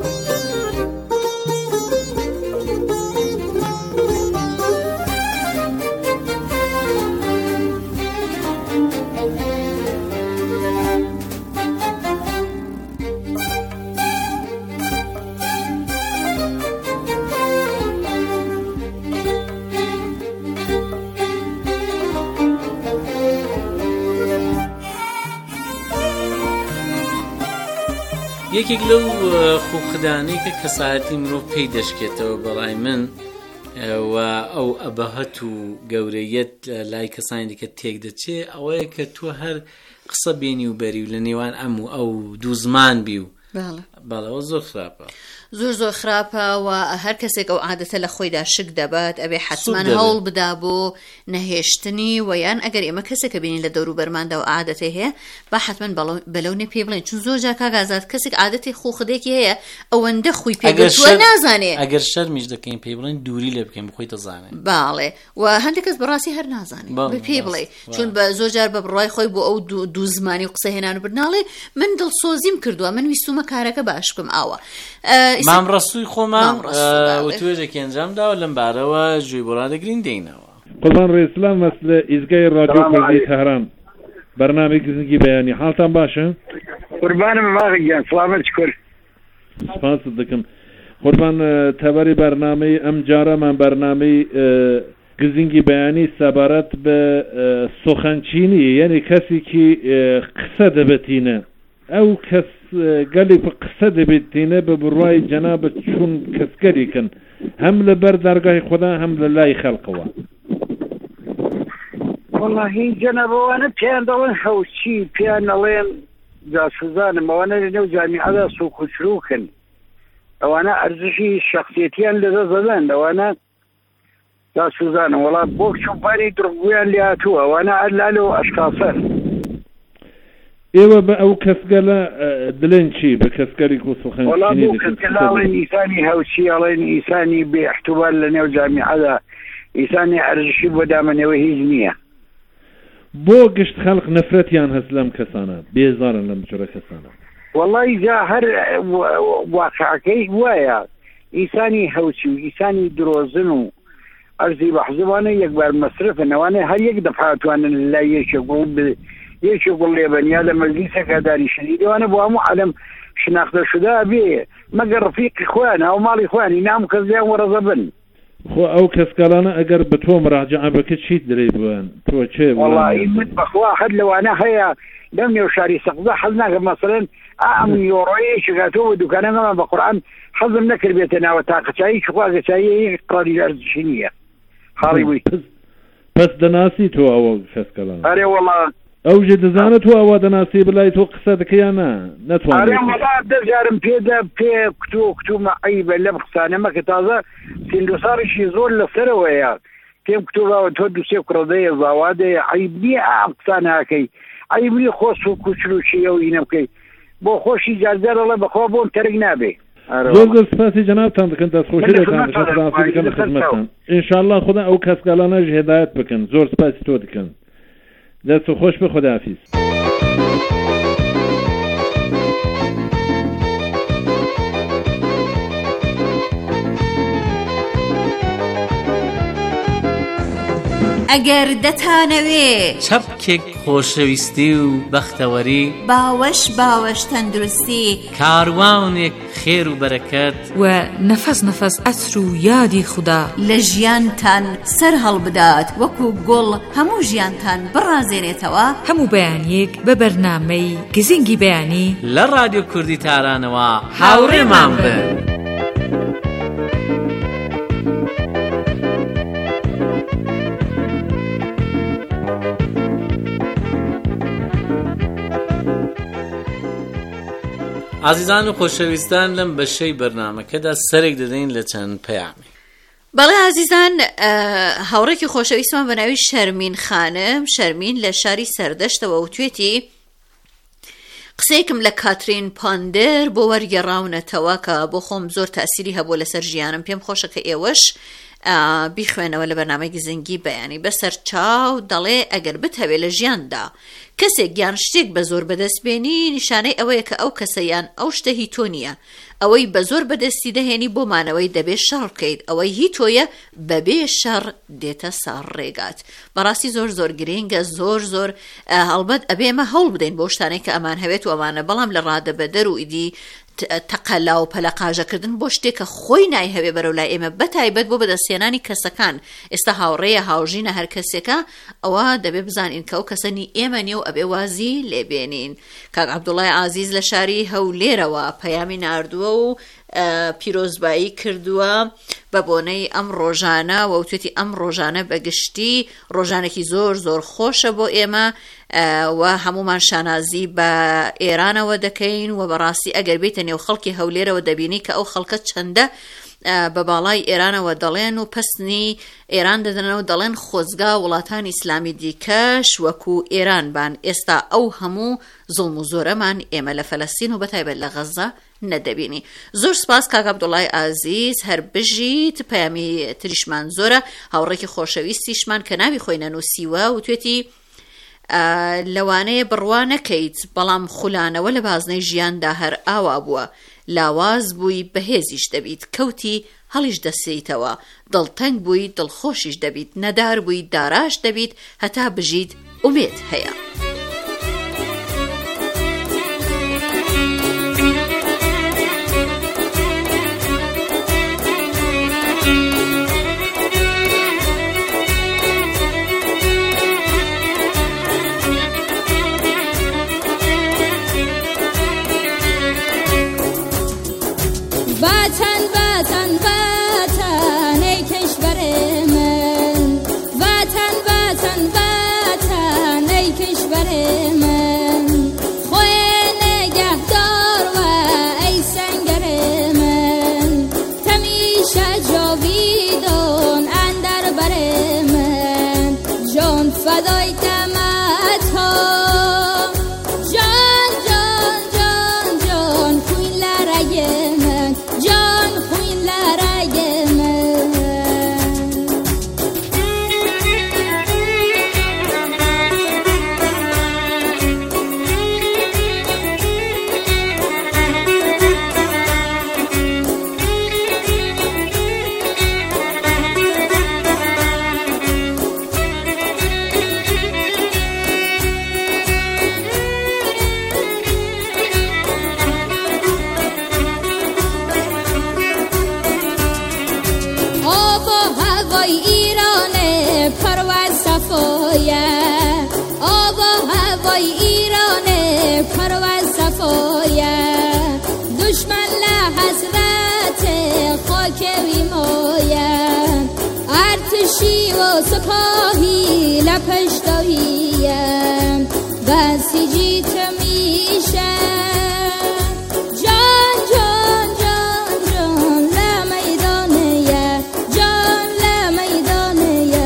یەکێک لەو خوخدانەی کە کەسایەتی مرۆڤ پێی دەشکێتەوە بەڵای من و ئەو ئەبەهەت و گەورەیەت لای کەسانی دیکە تێک دەچێ ئەوەیە کە تۆ هەر قسە بێنی و بەری و لە نێوان ئەم و ئەو دوو زمان بی و بەڵەوە زۆر خراپە زۆر زۆر خراپە و هەر کەسێک ئەو عادەتە لە خۆیدا شک دەبات ئەبێ حتمان هەوڵ بدا بۆ نەهێشتنی و یان ئەگەر ئێمە کەسێکە بینین لە دەور و بەرماندا و عادەتێ هەیە با حتمان بەلەونێ پێ بڵێن چون زۆر جا کاگازات کەسێک عادەتی خۆخدێکی هەیە ئەوەندە خوی پێگەشتووە نازانێ ئەگەر شەرمیش دەکەین پێی بڵێن دووری لێ بکەین بخۆی دەزانێت باڵێ و هەندێک کەس بەڕاستی هەر نازانێت پێ بڵێ چون بە زۆر جار بە بڕای خۆی بۆ ئەو دوو زمانی و قسە هێنان و برناڵێ من دڵسۆزیم کردووە من ویستومە کارەکە باش بکەم ئاوە مام ڕەسووی خۆمان وتوێژێکی ئەنجام داوە لەم بارەوە گوێی بۆ ڕادەگرین دێینەوە. قوربان ڕێسلام مەسلە ئیزگای ڕادیۆ کوردی تەهران بەرنامەی گزنگی بەیانی حاڵتان باشە؟ قوربانم باغیان سلامت کورد سپاست دەکەم. قوربان تەبەری بەرنامەی ئەم جارەمان بەرنامەی گزنگی بەیانی سەبارەت بە سۆخەنچینی یعنی کەسێکی قسە دەبێتینە ئەو کەس گەلی قسە دەبێتینە بە بڕوای جەنابەت چون کەسگەریکن هەم لە بەر دەرگای خۆدا هەم لە لای خەڵقەوە. وەڵاهی جەنابەوانە پێیان دەڵێن هەوچی پێیان دەڵێن جاسوزانم ئەوانە لە نێو جامیعەدا سووک و چروکن ئەوانە ئەرزشی شەخسیەتیان لەدەست دەدەن ئەوانە جاسوزانم وەڵات بۆ چوپانی دڕبوویان لێ هاتووە ئەوانە ئەلالەوە ئەشکاسەر. ئێوە بە ئەو کەسگەلە دلێن چی بە کەسگەری و سوخەنچینی ئەڵێن ئیسانی هەوچی ئەڵێن ئیسانی بێ احتوال لە نێو جامیعەدا ئیسانی ئەرزشی بۆ دامەنەوە هیچ نییە. بۆ گشت خەڵق نەفرەتیان هەست لەم کەسانە بێزارن لەم جۆرە کەسانە؟ وەڵی جا هەر واقعەکەی وایە ئیسانی هەوچی و ئیسانی درۆزن و ئەرزی بەحزبوانە یەکبار مەسرفن ئەوانە هەر یەک دەفاتوانن لای یەکێک یەکی گوڵ لێبەنیا لە مەجلیسەکە دانیشتنی دەوانە بۆ هەموو عالەم شناختە شودا بێ مەگەر ڕفیقی خۆیان ئەو ماڵی خۆیانی نام کەسیان وەرەزە بن. خۆ ئەو کەسکالانە ئەگەر بە تۆ مراجعە بکە چیت دەرێ بووان تۆ چێ وەڵی من بەخوا هەر لەوانە هەیە لەم نێو شاری سەقزە حەز ناکەم مەسەڵەن ئەم یۆڕۆیەکی گاتەوە بە دوکانەکەمان بە قورئان حەزم نەکرد بێتە ناوە تاقەچایی خواگەچایی قڕی ئەرزشی نییە خاڵی بووی. پس دەناسی تۆ ئەوە کەسکەلان؟ ئەرێ وەڵا ئەو ژێ دەزانێت تۆ ئەوە دەناسی بلای تۆ قسە دەکەیان نا نەتوانێت دەجارم پێدا پێ کتو کتومە عیبە لەم قسانەمە کە تازە سیندوساڕیشی زۆر لەسەرەوەیە پێم کتوباوە تۆ دووسێ کوڕەدەیە زاوادەیە عیب نییە ئەم قسانەکەی عیب نییە خۆ سووک و چروکی ئەو ئینە بکەی بۆ خۆشی جارجارەڵە بەخوا بۆم تەرک نابێ. زۆر زۆر سپاسی جەنابتان دەکەن دەستخۆشی دەکەن دەکەن لە خزمەتتان ئینشاءالله خوددا ئەو کەسگالانەش هێدایەت بکەن زۆر سپاسی تۆ دەکەن دەست خۆش بە خۆداحافیز. ئەگەر دەتانەوێ چەپکێک خۆشەویستی و بەختەوەری، باوەش باوەش تەندروستی، کاروانێک خێر و بەرەکەت، و نەفەس نەفەس ئەسر و یادی خودا لە ژیانتان سەر هەڵبدات وەکو گوڵ هەموو ژیانتان بڕازێنێتەوە. هەموو بەیانیەک بە بەرنامەی گزینگی بەیانی لە رادیۆ کوردی تارانەوە هاوڕێمان بن. عزیزان و خۆشەویستان، لەم بەشەی بەرنامەکەدا سەرێک دەدەین لە چەند پەیامی. بەڵێ عزیزان، هاوڕێکی خۆشەویستمان بە ناوی شەرمین خانم، شەرمین لە شاری سەردەشتەوە و توێتی قسەیەکم لە کاترین پاندەر بۆ وەرگێڕاونەتەوە کە بۆ خۆم زۆر تاسیری هەبوو لەسەر ژیانم. پێم خۆشە کە ئێوەش بیخوێنەوە لە بەرنامەی گزنگی بەیانی. بەسەر چاو دەڵێ ئەگەر بتەوێت لە ژیاندا کەسێک یان شتێک بە زۆر بەدەستبێنی، نیشانەی ئەوەیە کە ئەو کەسە یان ئەو شتە هی تۆ نییە. ئەوەی بە زۆر بەدەستی دەهێنی بۆمانەوەی دەبێت شەڕ بکەیت، ئەوەی هی تۆیە بەبێ شەڕ دێتە ساڕ ڕێگات. بەڕاستی زۆر زۆر گرنگە، زۆر زۆر هەڵبەت ئەبێ ئەمە هەوڵ بدەین بۆ شتانەی کە ئەمان هەوێت و ئەمانە، بەڵام لە ڕادەبەدەر و ئیدی تەقەلا و پەلەقاژەکردن بۆ شتێکە خۆی نایهەوێ بەرەو لای ئێمە، بەتایبەت بۆ بەدەستێنانی کەسەکان. ئێستا هاوڕێیە هاوژینە هەر کەسێکە، ئەوە دەبێ بزانین کە ئەو کەسەنی ئێمە نیە و ئەبێ وازی لێبێنین. کاک عەبدوڵڵای عازیز لە شاری هەولێرەوە پەیامی ناردووە و پیرۆزبایی کردووە بە بۆنەی ئەم ڕۆژانە و توێتی ئەم ڕۆژانە بەگشتی ڕۆژانێکی زۆر زۆر خۆشە بۆ ئێمە و هەمومان شانازی بە ئێرانەوە دەکەین و بەڕاستی ئەگەر بێتە نێو خەڵکی هەولێرەوە دەبینی کە ئەو خەڵکە چەندە بە باڵای ئێرانەوە دەڵێن و پستنی ئێران دەدەنەوە، دەڵێن خۆزگا وڵاتانی ئیسلامی دیکەش وەکو ئێران بان. ئێستا ئەو هەموو زوڵم و زۆرەمان ئێمە لە فەلەستین و بەتایبەت لە غەزە نەدەبینی. زۆر سپاس کاک عەبدوڵڵای عازیز، هەر بژیت. پەیامی تریشمان زۆرە، هاوڕێکی خۆشەویستیشمان کە ناوی خۆی نەنووسیوە و توێتی لەوانەیە بڕوا نەکەیت، بەڵام خولانەوە لە بازنەی ژیاندا هەر ئاوا بووە، لاواز بووی بەهێزیش دەبیت، کەوتی هەڵیش دەسێیتەوە، دڵتەنگ بووی دڵخۆشیش دەبیت، نەدار بووی داراش دەبیت، هەتا بژیت ئومێد هەیە. وطن وطن وطن ای کشور من، وطن وطن وطن ای کشور من، خوی نگهدار و ای سنگر من، تمیشه جاویدان اندر بر من، جان فدای دمت ها، جان جان جان جان کوین لرگ من، جان خوین لرگ من. ایران پرواز صفایه، آب و هوای ایران پرواز صفایه، دشمن لحسرت خاک ویمایه، ارتشی و سپاهی لپشتاییه، بسیجیت میشه جان جان جان جان لمیدانیه، جان لمیدانیه.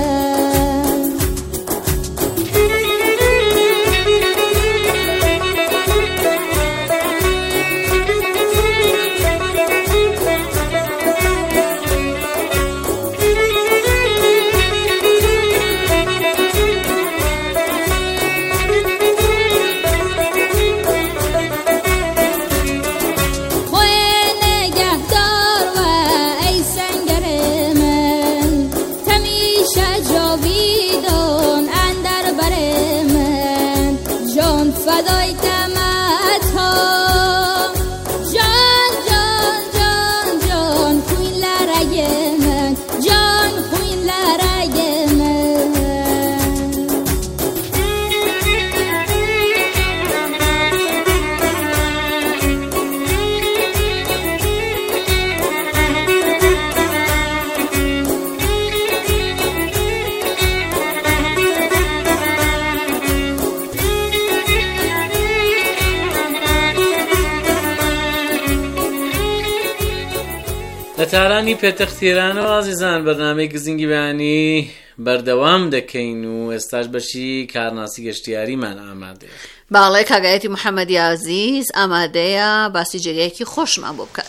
لە تارانی پێتەختێرانەوە ئازیزان بەرنامەی گزینگی بەیانی بەردەوام دەکەین و ئێستاش بەشی کارناسی گەشتیاریمان ئامادەیە. باڵێ کاگایەتی محەممەدی عەزیز ئامادەیە باسی جێگایەکی خۆشمان بۆ بکات.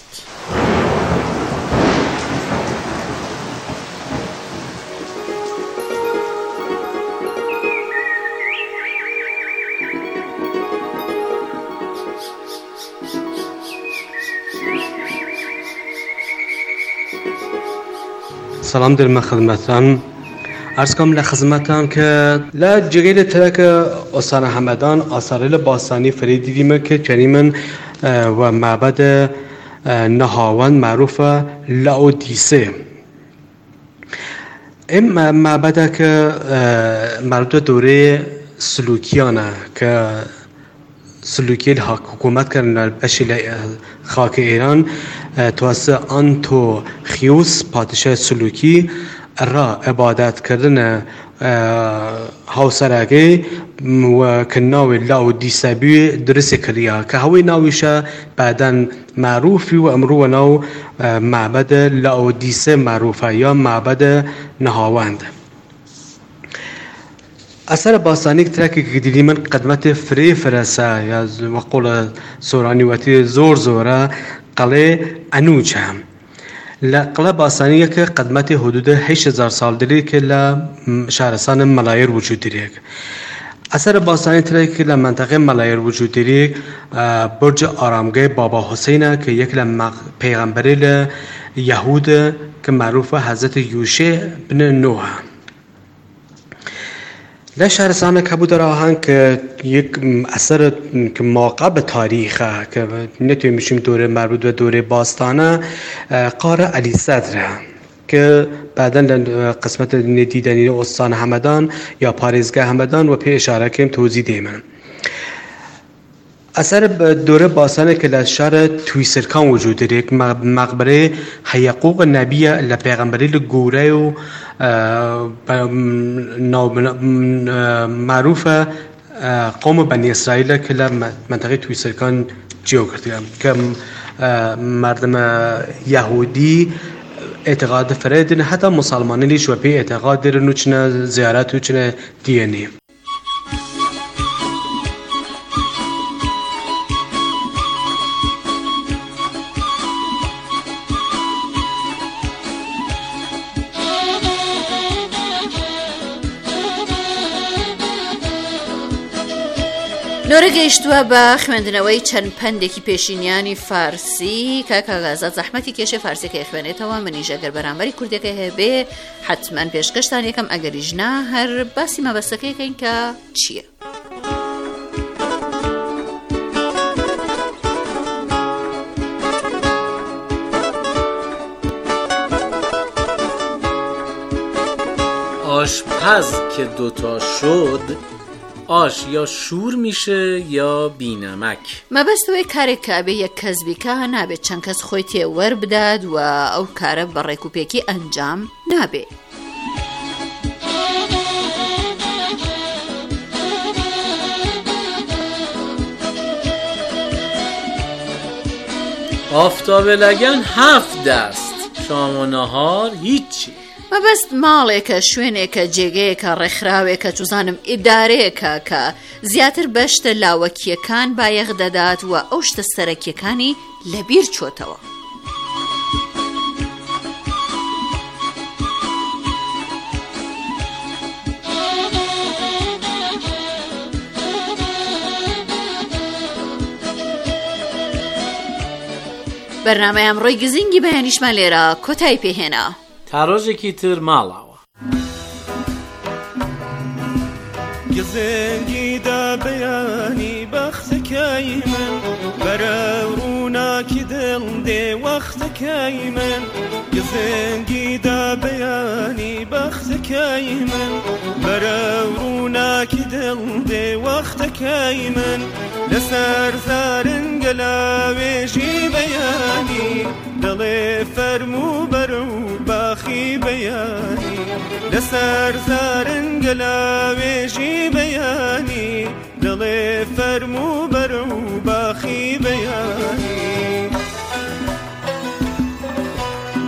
سلام دارم خدمتان. عرض کنم لخدمتان که لا جگیل ترک استان همدان آثار باستانی فرید دیدیم که کنیمن و معبد نهاوند معروف لاودیسه. این معبد که مربوط دوره سلوکیانه که سلوکی حکومت کردن بخشی خاک ایران توسط آنتوخیوس پادشاه سلوکی را عبادت کردن هاوسرگی و که ناوی لاودیسه بی درست کریا که هوی ناویشه بعدا معروفی و امرو ناو معبد لاودیسه معروفه یا معبد نهاوند. اثر باستانی که ترکی که دیدیم من قدمت فری فرسه یا وقول سورانی وقتی زور زوره قلعه انوچه هم قلعه باستانی که قدمت حدود هشت هزار سال داری که لشهرستان ملایر وجود داری. اثر باستانی ترکی که لمنطقه ملایر وجود داری برج آرامگاه بابا حسینه که یک لم پیغمبری لیهود که معروف حضرت یوشع بن نوح. در شهرستان کبود راهن که یک اثر که موقع به تاریخه که نتوی میشیم دوره مربوط به دوره باستانه قاره علی صدره که بعدا قسمت دیدنی استان همدان یا پاریزگاه همدان و پی اشاره کردیم توضیح دیمن. اثر دوره باستانه که در شهر تویسرکان وجود داره یک مقبره حیقوق نبی لپیغمبری لگوره و معروف قوم بنی اسرائیل که لمنطقه تویسرکان جیو کرده که مردم یهودی اعتقاد فريدن حتى مسلمانين اللي شو بي اعتقاد درنو چنه زیارت و چنه دینی. نۆرە گەیشتووە بە خوێندنەوەی چەند پەندێکی پێشینیانی فارسی کە کاغازات زەحمەتی کێشە فارسیەکەی خوێنێتەوە منیش ئەگەر بەرامبەری کوردەکە هەبێ حتمما پێشکەشتان یەکەم ئەگەریش نا هەر باسی مەبەستەکەیکەین کە چییە؟ آشپز که دوتا شد آش یا شور میشه یا بینمک. مەبەستەوەی کارێک کە ئەبێ یەک کەس بیکە نابێت چەند کەس خۆی تێوەربدات و ئەو کارە بەڕێکوپێکی ئەنجام نابێ. ئافتابە لەگەن هەفت دەست شام و نەهار هیچی. مەبەست ماڵێکە شوێنێکە جێگەیەکە ڕێکخراوێکە چوزانم ئیدارەیەکە کە زیاتر بەشتە لاوەکیەکان بایەغ دەدات و ئەو شتە سەرەکیەکانی لەبیر چۆتەوە. بەرنامەی ئەمڕۆی گزینگی بەیانیشمان لێرە کۆتایی پێهێنا. تا ڕۆژێکی تر ماڵاوە. گزینگی دا بەیانی بەختەکەی من بەرە ڕووناکی دڵ دێ وەختەکەی من گزینگی دا بەیانی بەختەکەی من بەرە ڕووناکی دڵ دێ وەختەکەی من لەسەر زارنگە لاوێژی بەیانی دڵێ فەرموو بەرە و باخی بەیانی لەسەر زارنگە لاوێژی بەیانی دڵێ فەرموو بەرە و باخی بەیانی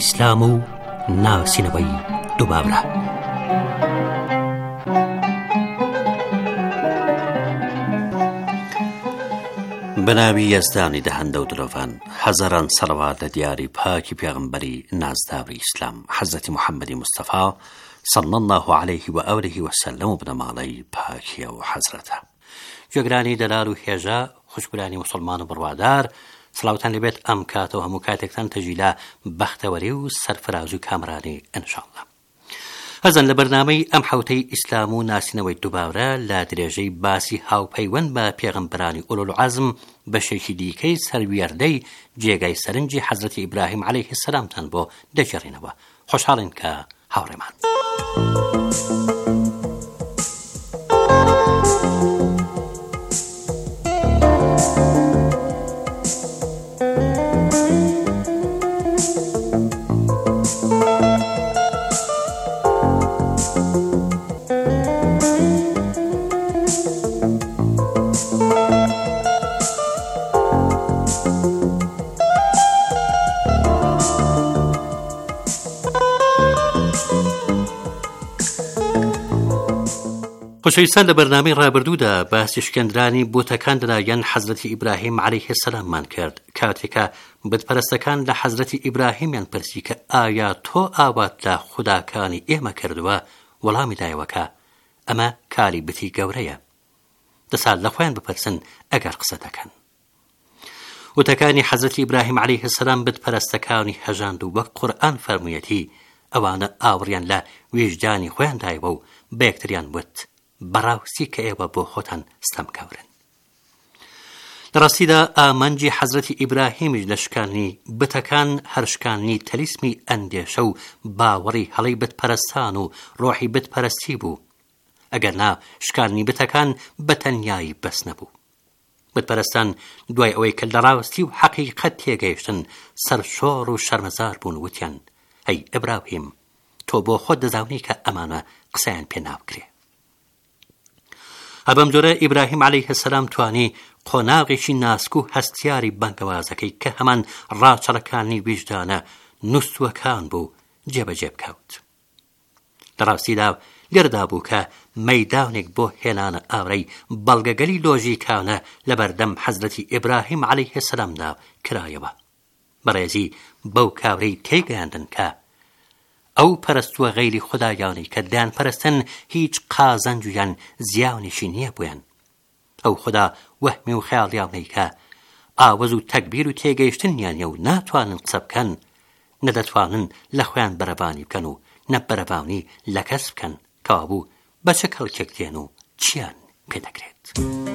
ئیسلام و ناسینەوەی دووباورە. بەناوی یەزدانی دەهەندە و درۆڤان، هەزاران سەڵەوات لە دیاری پاکی پێغەمبەری نازداوری ئیسلام حەزرەتی محەممەدی مستەفا صلی الله عليه و ئەوله وسلم و بنەماڵەی پاکیە و حەزرەتە. گوێگرانی دەلال و هێژە، خوشبرانی مسلمان و بڕوادار، سڵاوتان لەبێت ئەم کاتەوە هەموو کاتێکتان تەجیلا بەختەوەری و سەرفراز و کامرانی ئینشاءالله. هەزن لە بەرنامەی ئەم حەوتەی ئیسلام و ناسینەوەی دووباورە لە درێژەی باسی هاوپەیوەند بە پێغەمبەرانی ئولوالعەزم بەشێکی دیکەی سەرویێردەی جێگای سەرنجی حەزرەتی ئیبراهیم عەلەیه السەلامتان بۆ دەگەڕێنەوە. خۆشحاڵین کە هاوڕێمان. خۆشەویستان، لە بەرنامەی ڕابردوودا باسی شکەندرانی بوتەکان لەلایەن حەزرەتی ئیبراهیم عەلەیه السەلاممان کرد، کاتێکە بتپەرستەکان لە حەزرەتی ئیبراهیمیان پرسی کە ئایا تۆ ئاوات لە خوداکانی ئێمە کردووە؟ وەڵامی دایەوە ئەمە کاری بتی گەورەیە، دەسا لە خۆیان بپرسن ئەگەر قسە دەکەن. وتەکانی حەزرەتی ئیبراهیم عەلەیه السەلام بتپەرستەکانی هەژاند و وەک قورئان فەرموویەتی ئەوانە ئاوڕیان لە ویژدانی خۆیان دایەوە و بە یەکتریان وت بەڕاستی کە ئێوە بۆ خۆتان ستەمکەورن. لە ڕاستیدا ئامانجی حەزرەتی ئیبراهیمیش لە شکانی بتەکان هەرشکانی تەلیسمی ئەندێشە و باوەڕی هەڵەی بتپەرستان و ڕۆحی بتپەرستی بوو، ئەگەرنا شکانی بتەکان بەتەنیایی بەس نەبوو. بتپەرستان دوای ئەوەی کە لە ڕاستی و حەقیقەت تێگەیشتن سەرشۆڕ و شەرمەزار بوون، وتیان ئەی ئیبراهیم، تۆ بۆ خۆت دەزانیی کە ئەمانە قسەیان پێ ناوکرێ. ئەبەم جۆرە ئیبراهیم عەلەیه السەلام توانی قۆناغێکی ناسک و هەستیاری بەنگەوازەکەی کە هەمان ڕاچەڵەکانی ویژدانە نووسوەکان بوو جێبەجێ بکەوت. لە ڕاستیدا لێرەدا بوو کە مەیدانێک بۆ هێنانە ئاورەی بەڵگەگەلی لۆژیکانە لە بەردەم حەزرەتی ئیبراهیم عەلەیه السەلامدا کرایەوە. بەڕێزی بەو کاورەی تێگەیاندن کە ئەو پەرستووە غەیری خودایانی کە دەیان پەرستن هیچ قازەنج و یان زیانێکی نییە بوویان. ئەو خوددا وەهمی و خەیاڵیانەی کە ئاوەز و تەکبیر و تێگەیشتنیانە و ناتوانن قسە بکەن، نەدەتوانن لە خۆیان بەرەبانی بکەن و نە بەرەبانی لە کەس بکەن، کەوا بوو بە چه کەڵکێک دێن و چیان پێدەکرێت.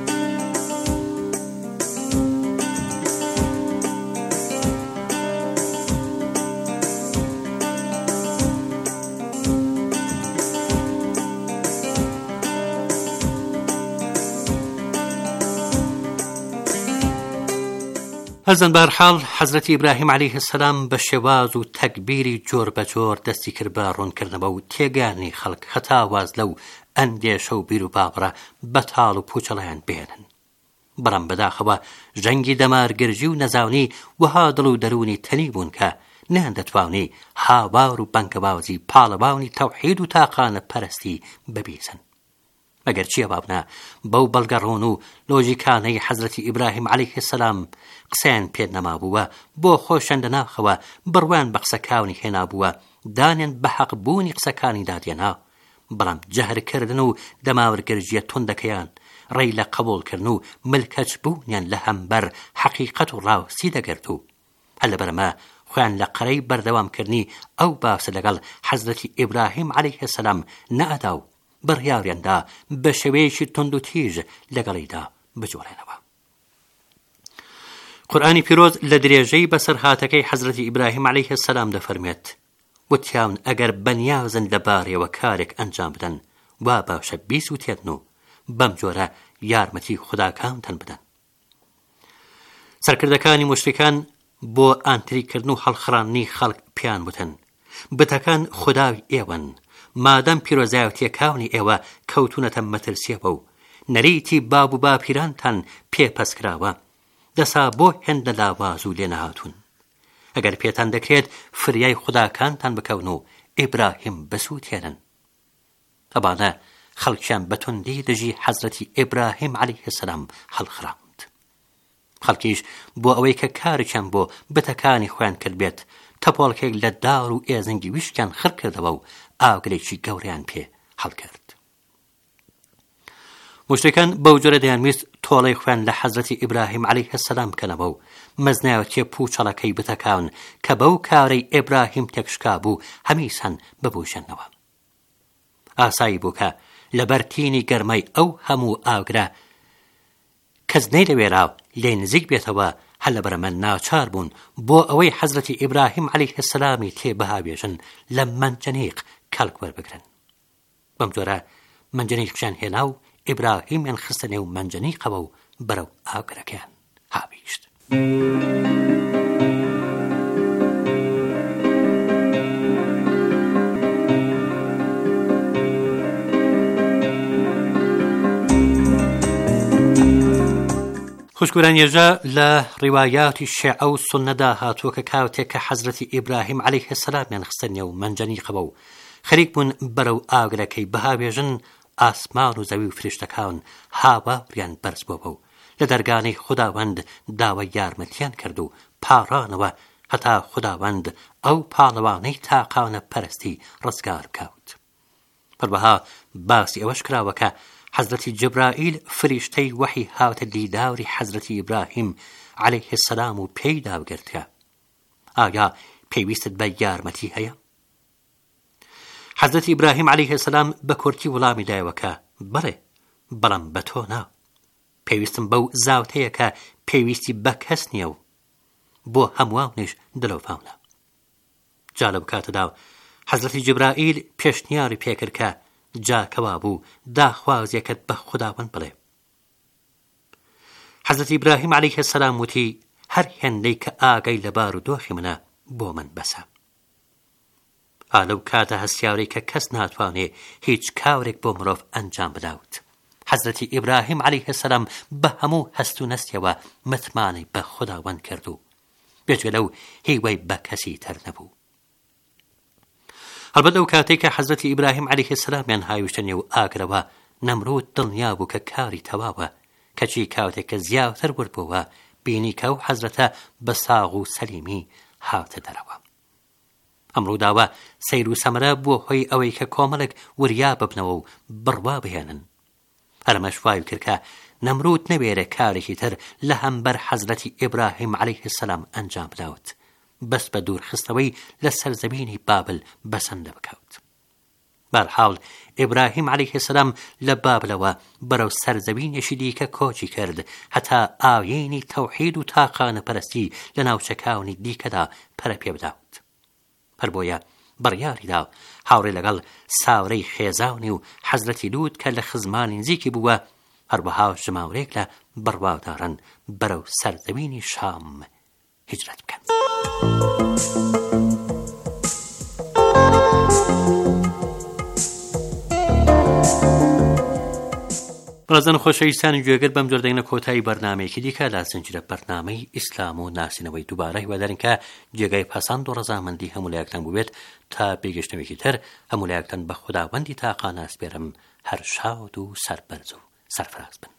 هەزن بەرحاڵ حەزرەتی ئیبراهیم عەلەیه السەلام بە شێواز و تەکبیری جۆر بە جۆر دەستی کرد بە ڕوونکردنەوە و تێگانی خەڵک هەتا واز لەو ئەندێشە و بیر و باوەڕە بەتاڵ و پوچەڵەیان بێنن. بەڵام بەداخەوە ژەنگی دەمارگرژی و نەزاونی وەها دڵ و دەرونی تەنی بوون کە نیان دەتوانی هاوار و بەنگەباوزی پاڵەباونی تەوحید و تاقانە پەرستی ببیسن. ئەگەر چییە بابنا بەو بەڵگەڕۆن و لۆژیکانەی حەزرەتی ئیبراهیم عەلەیه السەلام قسەیان پێ نەمابووە، بۆ خۆشیان دەناخەوە بڕوان بە قسەکانی هێنابووە، دانیان بە حەق بوونی قسەکانی دادێنا، بەڵام جەهرکردن و دەماوەرگرژیە توندەکەیان ڕێی لە قبوڵکردن و ملکەچ بوونیان لە هەمبەر حەقیقەت و ڕاستی دەگرت و هەر لەبەرەمە خۆیان لە قەرەی بەردەوامکردنی ئەو باسە لەگەڵ حەزرەتی ئیبراهیم عەلەیه السەلام نەئەدا و بڕیاریاندا بە شێوەیەکی تند و تیژ لەگەڵیدا بجوڵێنەوە. قورئانی پیرۆز لە درێژەی بەسەرهاتەکەی حەزرەتی ئیبراهیم عەلەیه السەلام دەفەرمێت، وتیان ئەگەر بەنیازن لەبارەوە کارێک ئەنجام بدەن، وا باشە بیسووتێتن و بەم جۆرە یارمەتی خوداکانتان بدەن. سەرکردەکانی موشریکان بۆ ئانتریکردن و هەڵخڕانی خەڵک پیان وتن، بتەکان خوداوی ئێوەن، مادەم پیرۆزایەتیەکانی ئێوە کەوتونەتە مەترسیەوە و نەریتی باب و باپیرانتان پێپەسکراوە، دەسا بۆ هێندە لاواز و لێ نەهاتوون. ئەگەر پێتان دەکرێت فریای خوداکانتان بکەون و ئیبراهیم بسووتێنن. ئەبانە خەڵکیان بەتوندی دژی حەزرەتی ئیبراهیم عەلەیهی السەلام هەڵخراند. خەڵکیش بۆ ئەوەی کە کارێکیان بۆ بتەکانی خۆیان کرد بێت تەپۆڵکێک لە داڕ و ئێزنگی ویشکیان خڕ کردەوە و ئاگرێکی گەورەیان پێ هەڵکرد. مشتەکان بەو جۆرە دەیانویست تۆڵەی خۆیان لە حەزرەتی ئیبراهیم عەلەیهی السەلام بکەنەوە و مەزنایەتیە پوچەڵەکەی بتەکاون کە بەو کارەی ئیبراهیم تێکشکا بوو هەمیسان ببوژێنەوە. ئاسایی بوو کە لەبەر تینی گەرمەی ئەو هەموو ئاگرە کەس نەیدەوێرا لێ نزیک بێتەوە هەر لەبەرەمە ناچار بوون بۆ ئەوەی حەزرەتی ئیبراهیم عەلەیهی السەلامی تێبەهاوێژن لە مەنجەنیق کەڵک وەربگرن. بەم جۆرە مەنجەنیقیان هێنا و ئیبراهیمیان خستە نێو مەنجەنیقەوە و بەرەو ئاگرەکەیان هاویشت. خوشگوران ێژە لە ڕیوایاتی شیعە و سونەدا هاتووە کە کاتێک کە حەزرەتی ئیبراهیم عەلەیهی السەلامیان خستە نێو مەنجەنیقەوە و خەریک بوون بەرەو ئاگرەکەی بەهاوێژن، ئاسمان و زەوی و فریشتەکان هاواریان بەرز بووە و لە دەرگانەی خوداوەند داوای یارمەتیان کرد و پاڕانەوە هەتا خوداوەند ئەو پاڵەوانەی تاقانە پەرستی ڕزگار بکەوت. پڕبەها باسی ئەوەش کراوە کە حەزرەتی جبرائیل فریشتەی وحی هاوتە دیداوری حەزرەتی ئیبراهیم عەلەیهی السەلام و پێی داوگرتە. ئایا پێویستت بە یارمەتی هەیە؟ حەزرەتی ئیبراهیم عەلەیهی السەلام بە کورتی وەڵامی دایەوە کە بەڵێ، بەڵام بە تۆ نا. پێویستم بەو زاوتەیە کە پێویستی بە کەس نییە و بۆ هەمووانیش دلۆفاونە. جا لەو کاتەدا حەزرەتی جبرائیل پێشنیاری پێکرد کە جاکەوا بوو داخوازیەکەت بە خوداوەند بڵێ. حەزرەتی ئیبراهیم عەلەیهی السەلام وتی هەر هێندەی کە ئاگەی لە بار و دۆخی منە بۆ من بەسە. ئالەو کاتە هەستیاوەی کە کەس ناتوانێ هیچ کارێک بۆ مرۆڤ ئەنجام بداوت. حەزرەتی ئیبراهیم عەلەیهی السەلام بە هەموو هەست و نەستیەوە متمانی بە خوداوەند کرد و بێجگە لەو هیوای بە کەسی تر نەبوو. هەڵبەت لەو کاتێک کە حەزرەتی ئیبراهیم عەلەیهی السەلامیان هاویشتە نێو ئاگرەوە نەمرود دڵنیا بوو کە کاری تەواوە، کەچی کاتێک کە زیاتر وەربووە بینی کە ئەو حەزرەتە بە ساغ و سەلیمی هاتە دەرەوە. ئەمڕۆ داوە سەیر و سەمرە بووە هۆی ئەوەی کە کۆمەڵێک وریا ببنەوە و بڕوا بهێنن. هەرمەش وای کرد کە نەمرود نەبێرە کارێکی تر لە هەمبەر حەزرەتی ئیبراهیم عەلەیهی السەلام ئەنجام بداوت، بەس بە دوورخستەوەی لە سەرزەمینی بابل بەسەندە بکەوت. بەرحاڵ ئیبراهیم عەلەیهی السەلام لە بابلەوە بەرەو سەرزەمینێکی دیکە کۆچی کرد هەتا ئاوێنی تەوحید و تاقانە پەرستی لە ناوچەکانی دیکەدا پەرە پێ بداوت. هەر بۆیە بڕیاریدا هاوڕێ لەگەڵ ساورەی خێزاونی و حەزرەتی لوت کە لە خزمانی نزیکی بووە، هەروەها ژماورێک لە بڕواودارن بەرەو سەرزەمینی شام هیجرەت بکەن. بەڕێزان خۆشەویستانی گوێگر بەم جۆر دەینە کۆتایی بەرنامەیەکی دیکە لە زنجیرە بەرنامەی ئیسلام و ناسینەوەی دووبارە هیوادارین کە جێگای پەسەند و ڕەزامەندی هەموو لایەکتان بووێت تا پێگەشتنەوەیەکی تر هەموو لایەکتان بە خوداوەندی تاقانە ئەسپێرم هەر شاد و سەربەرز و سەرفراز بن.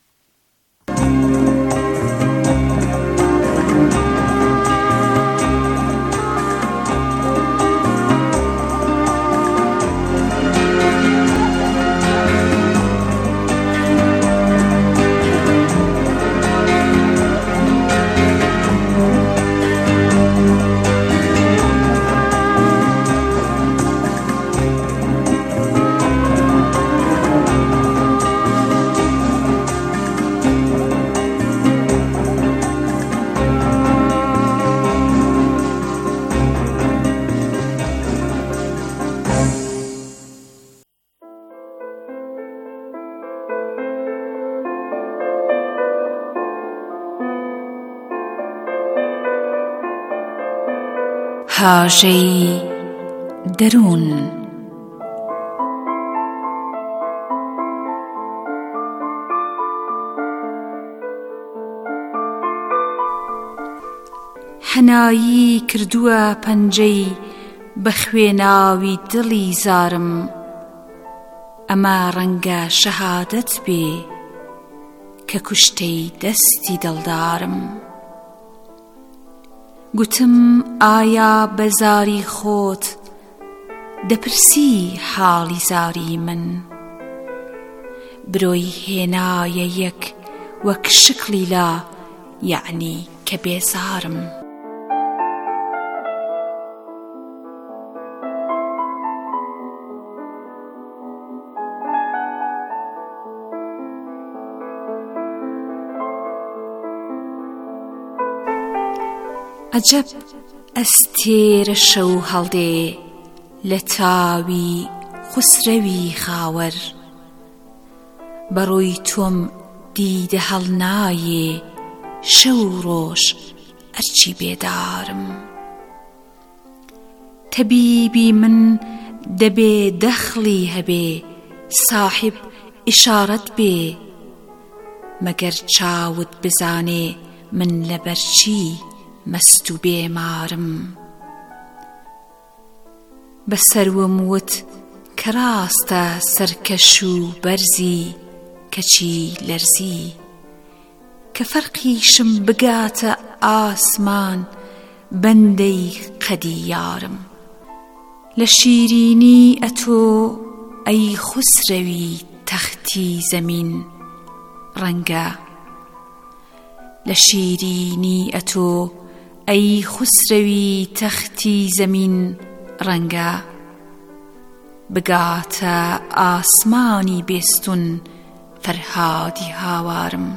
هاژەی دەروون. هەنایی کردووە پەنجەی بە خوێناوی دڵی زارم، ئەمە ڕەنگە شەهادەت بێ کە کوشتەی دەستی دڵدارم. گوتم ئایا بەزاری خۆت دەپرسی حاڵی زاری من، برۆی هێنایە یەک وەک شکلی لا، یعنی کە بێزارم. عجب ئەستێرە شەو هەڵدێ لە تاوی خوسرەوی خاوەر، بەڕووی تۆم دیدە هەڵنایێ شەو ڕۆژ ئەرچی بێدارم. تەبیبی من دەبێ دەخلی هەبێ، ساحب ئیشارەت بێ، مەگەر چاوت بزانێ من لەبەرچی مەست و بێمارم. بەسەروم وت کە ڕاستە سەرکەش و بەرزی، کەچی لەرزی کە فەرقیشم بگاتە ئاسمان، بەندەی قەدی یارم. لە شیرینی ئەتۆ ئەی خوسرەوی تەختی زەمین، ڕەنگە لە شیرینی ئەتۆ ئەی خوسرەوی تەختی زەمین، ڕەنگە بگاتە ئاسمانی بێستون فەرهادی هاوارم.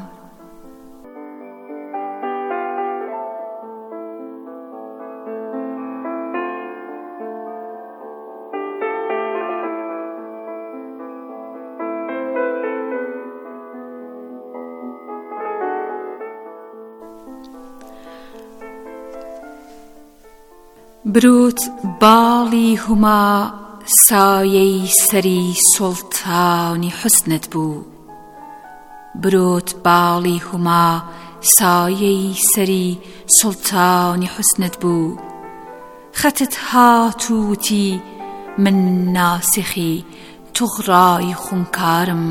برۆت باڵی هوما سایەی سەری سوڵتانی حوسنت بوو، برۆت باڵی هوما سایەی سەری سوڵتانی حوسنت بوو، خەتت هاتووتی من ناسخی توغڕای خونکارم،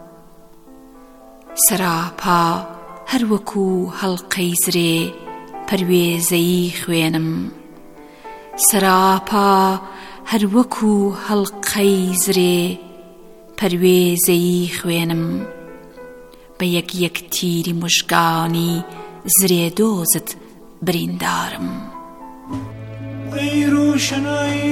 سەراپا هەروەکو هەڵقەی زرێ پەروێزەی خوێنم، سەراپا هەروەکو هەڵقەی زرێ پەروێزەی خوێنم، بە یەک یەک تیری موژگانی زرێ دۆزت بریندارم. ئەی ڕۆشنایی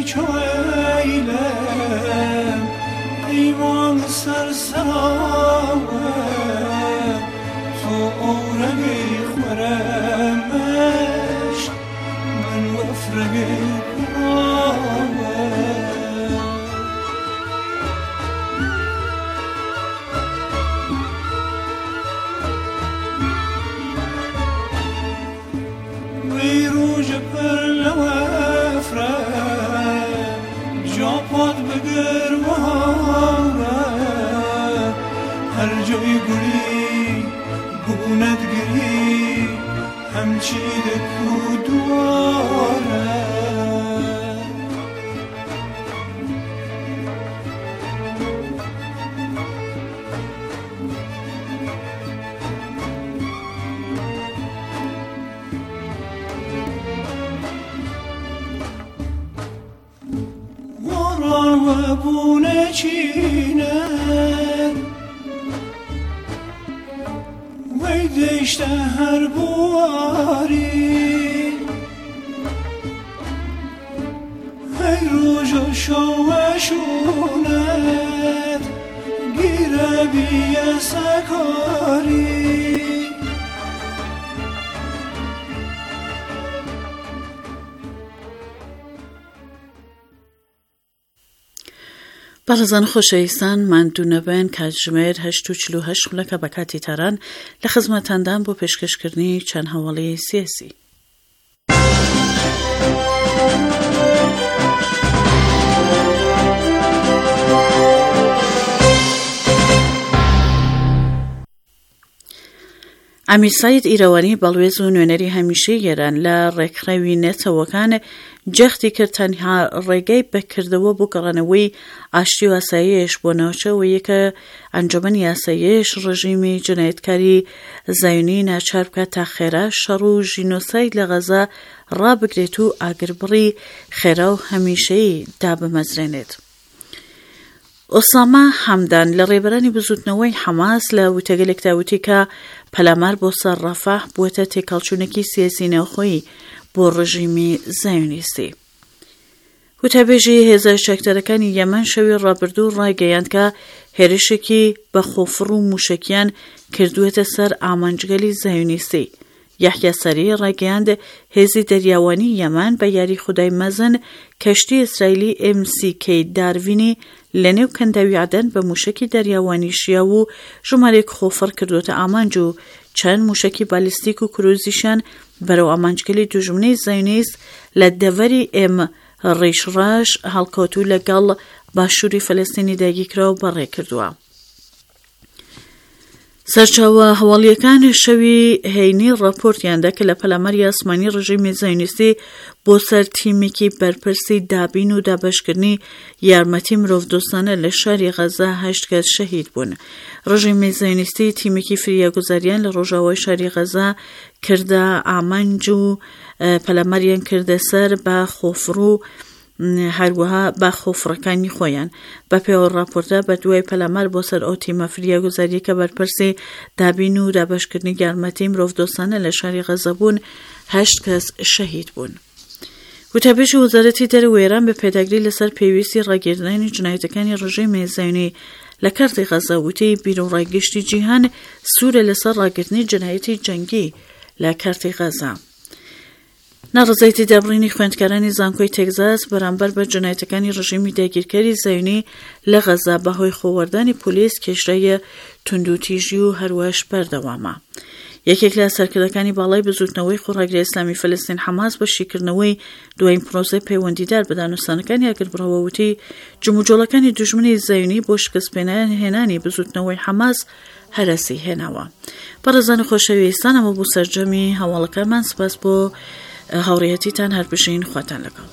چۆیلەم، ئەی ماڵ سەرساوە، تۆ ئەوڕەگەی خوەرەمەش من وەفرەگەی هەرجۆی گوڵی بوونەت گری هەمچی دەکو دووارە. وەڕاوە بوونەچینە وەی دەیشتە هەر بواری، هەی ڕۆژە شەوە شوونەت گیرە بیە سەکاری. بەڕێزان خۆشەویستان، ماندوونەبن کاتژمێر هەشت و چل و هەشت خولەکە بە کاتی تاران لە خزمەتاندان بۆ پێشکەشکردنی چەند هەواڵەی سیاسی. ئەمیر سەید ئیرەوانی بەڵوێز و نوێنەری هەمیشەی گێران لە ڕێکخراوی نێتەوەکان جەختی کرد تەنها ڕێگەی بەکردەوە بۆ گەڕانەوەی ئاشتی و ئاسایش بۆ ناوچەوەیە کە ئەنجومەنی ئاسایش ڕژیمی جنایەتکاری زایونی ناچار بکات تا خێرا شەڕ و ژینۆساید لە غەزا ڕابگرێت و ئاگربڕی خێرا و هەمیشەیی دابمەزرێنێت. ئۆسامە حەمدان لە ڕێبەرانی بزوتنەوەی حەماس لە وتەگەلێک داوتی کە پەلامار بۆ سەر ڕەفاح بووەتە تێکەڵچوونێکی سیاسی ناوخۆیی بۆ ڕژیمی زایۆنیستی. وتەبێژی هێزە چەکدارەکانی یەمەن شەوی ڕابردوو ڕایگەیاند کە هێرشێکی بە خۆفڕ و موشکیان کردوێتە سەر ئامانجگەلی زایۆنیستی. یحیا سەری ڕایگەیاند هێزی دەریاوانی یەمەن بە یاری خودای مەزن کەشتی ئیسرائیلی ئێم سی کەی داروینی لە نێو کەنداوی عەدەن بە موشکی دەریاوانی شیا و ژمارەیەک خۆفڕ کردوتە ئامانج و چەند موشکی بالیستیک و کروزیشان بەرەو ئامانجگەلی دوژمنەی زایۆنیست لە دەڤەری ئێم ڕیشڕاش هەڵکەوتوو لەگەڵ باشووری فەلەستینی داگیرکراو بەڕێ کردووە. سەرچاوە هەواڵیەکان شەوی هەینی ڕاپۆرتیاندا کە لە پەلاماری ئاسمانی ڕژیمی زایۆنیستی بۆ سەر تیمێکی بەرپرسی دابین و دابەشکردنی یارمەتی مرۆڤدۆستانە لە شاری غەزا هەشت کەس شەهید بوون. ڕژیمی زایۆنیستی تیمێکی فریاگوزاریان لە ڕۆژاوای شاری غەزا کردە ئامانج و پەلاماریان کردە سەر بە خۆفڕ و هەروەها بە خۆفڕەکانی خۆیان. بە پێوە ڕاپۆرتە بە دوای پەلامار بۆ سەر ئەو تیمە فریاگوزاریە کە بەرپرسی دابین و دابەشکردنی یارمەتی مرۆڤدۆستانە لە شاری غەزا بوون هەشت کەس شەهید بوون. وتەبێژی وەزارەتی دەرەوەی ئێران بە پێداگری لەسەر پێویستی ڕاگیردنانی جنایەتەکانی ڕژیمی زایۆنی لە کارتی غەزا وتی بیرۆڕایگەشتی جیهان سوورە لەسەر ڕاگرتنی جنایەتی جەنگی لە کارتی غەزا. ناڕزایەتی دابڕینی خوێندکارانی زانکۆی تێگزاس بەرامبەر بە جنایەتەکانی ڕژیمی داگیرکاری زایۆنی لە غەزا بەهۆی خۆوەردانی پۆلیس کێشرایە توندوتیژی و هەروەش بەردەوامە. یەکێک لە سەرکردەکانی باڵای بزوتنەوەی خۆڕاگری ئیسلامی فەلەستین حەماس بە شیکردنەوەی دوایین پرۆسەی پەیوەندیدار بە دانوستانەکانی ئاگربڕەوە وتی جموجۆڵەکانی دوژمنی زایۆنی بۆ شکستپێنان هێنانی بزوتنەوەی حەماس هەرەسی هێناوە. بەڕێزان خۆشەویستان ئەمە بوو سەرجەمی هەواڵەکانمان. سپاس بۆ هاوڕێهەتیتان هەر بژین خواتان لەگەڵ.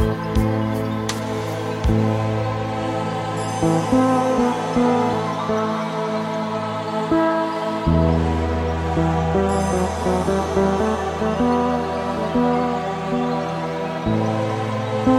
Thank you.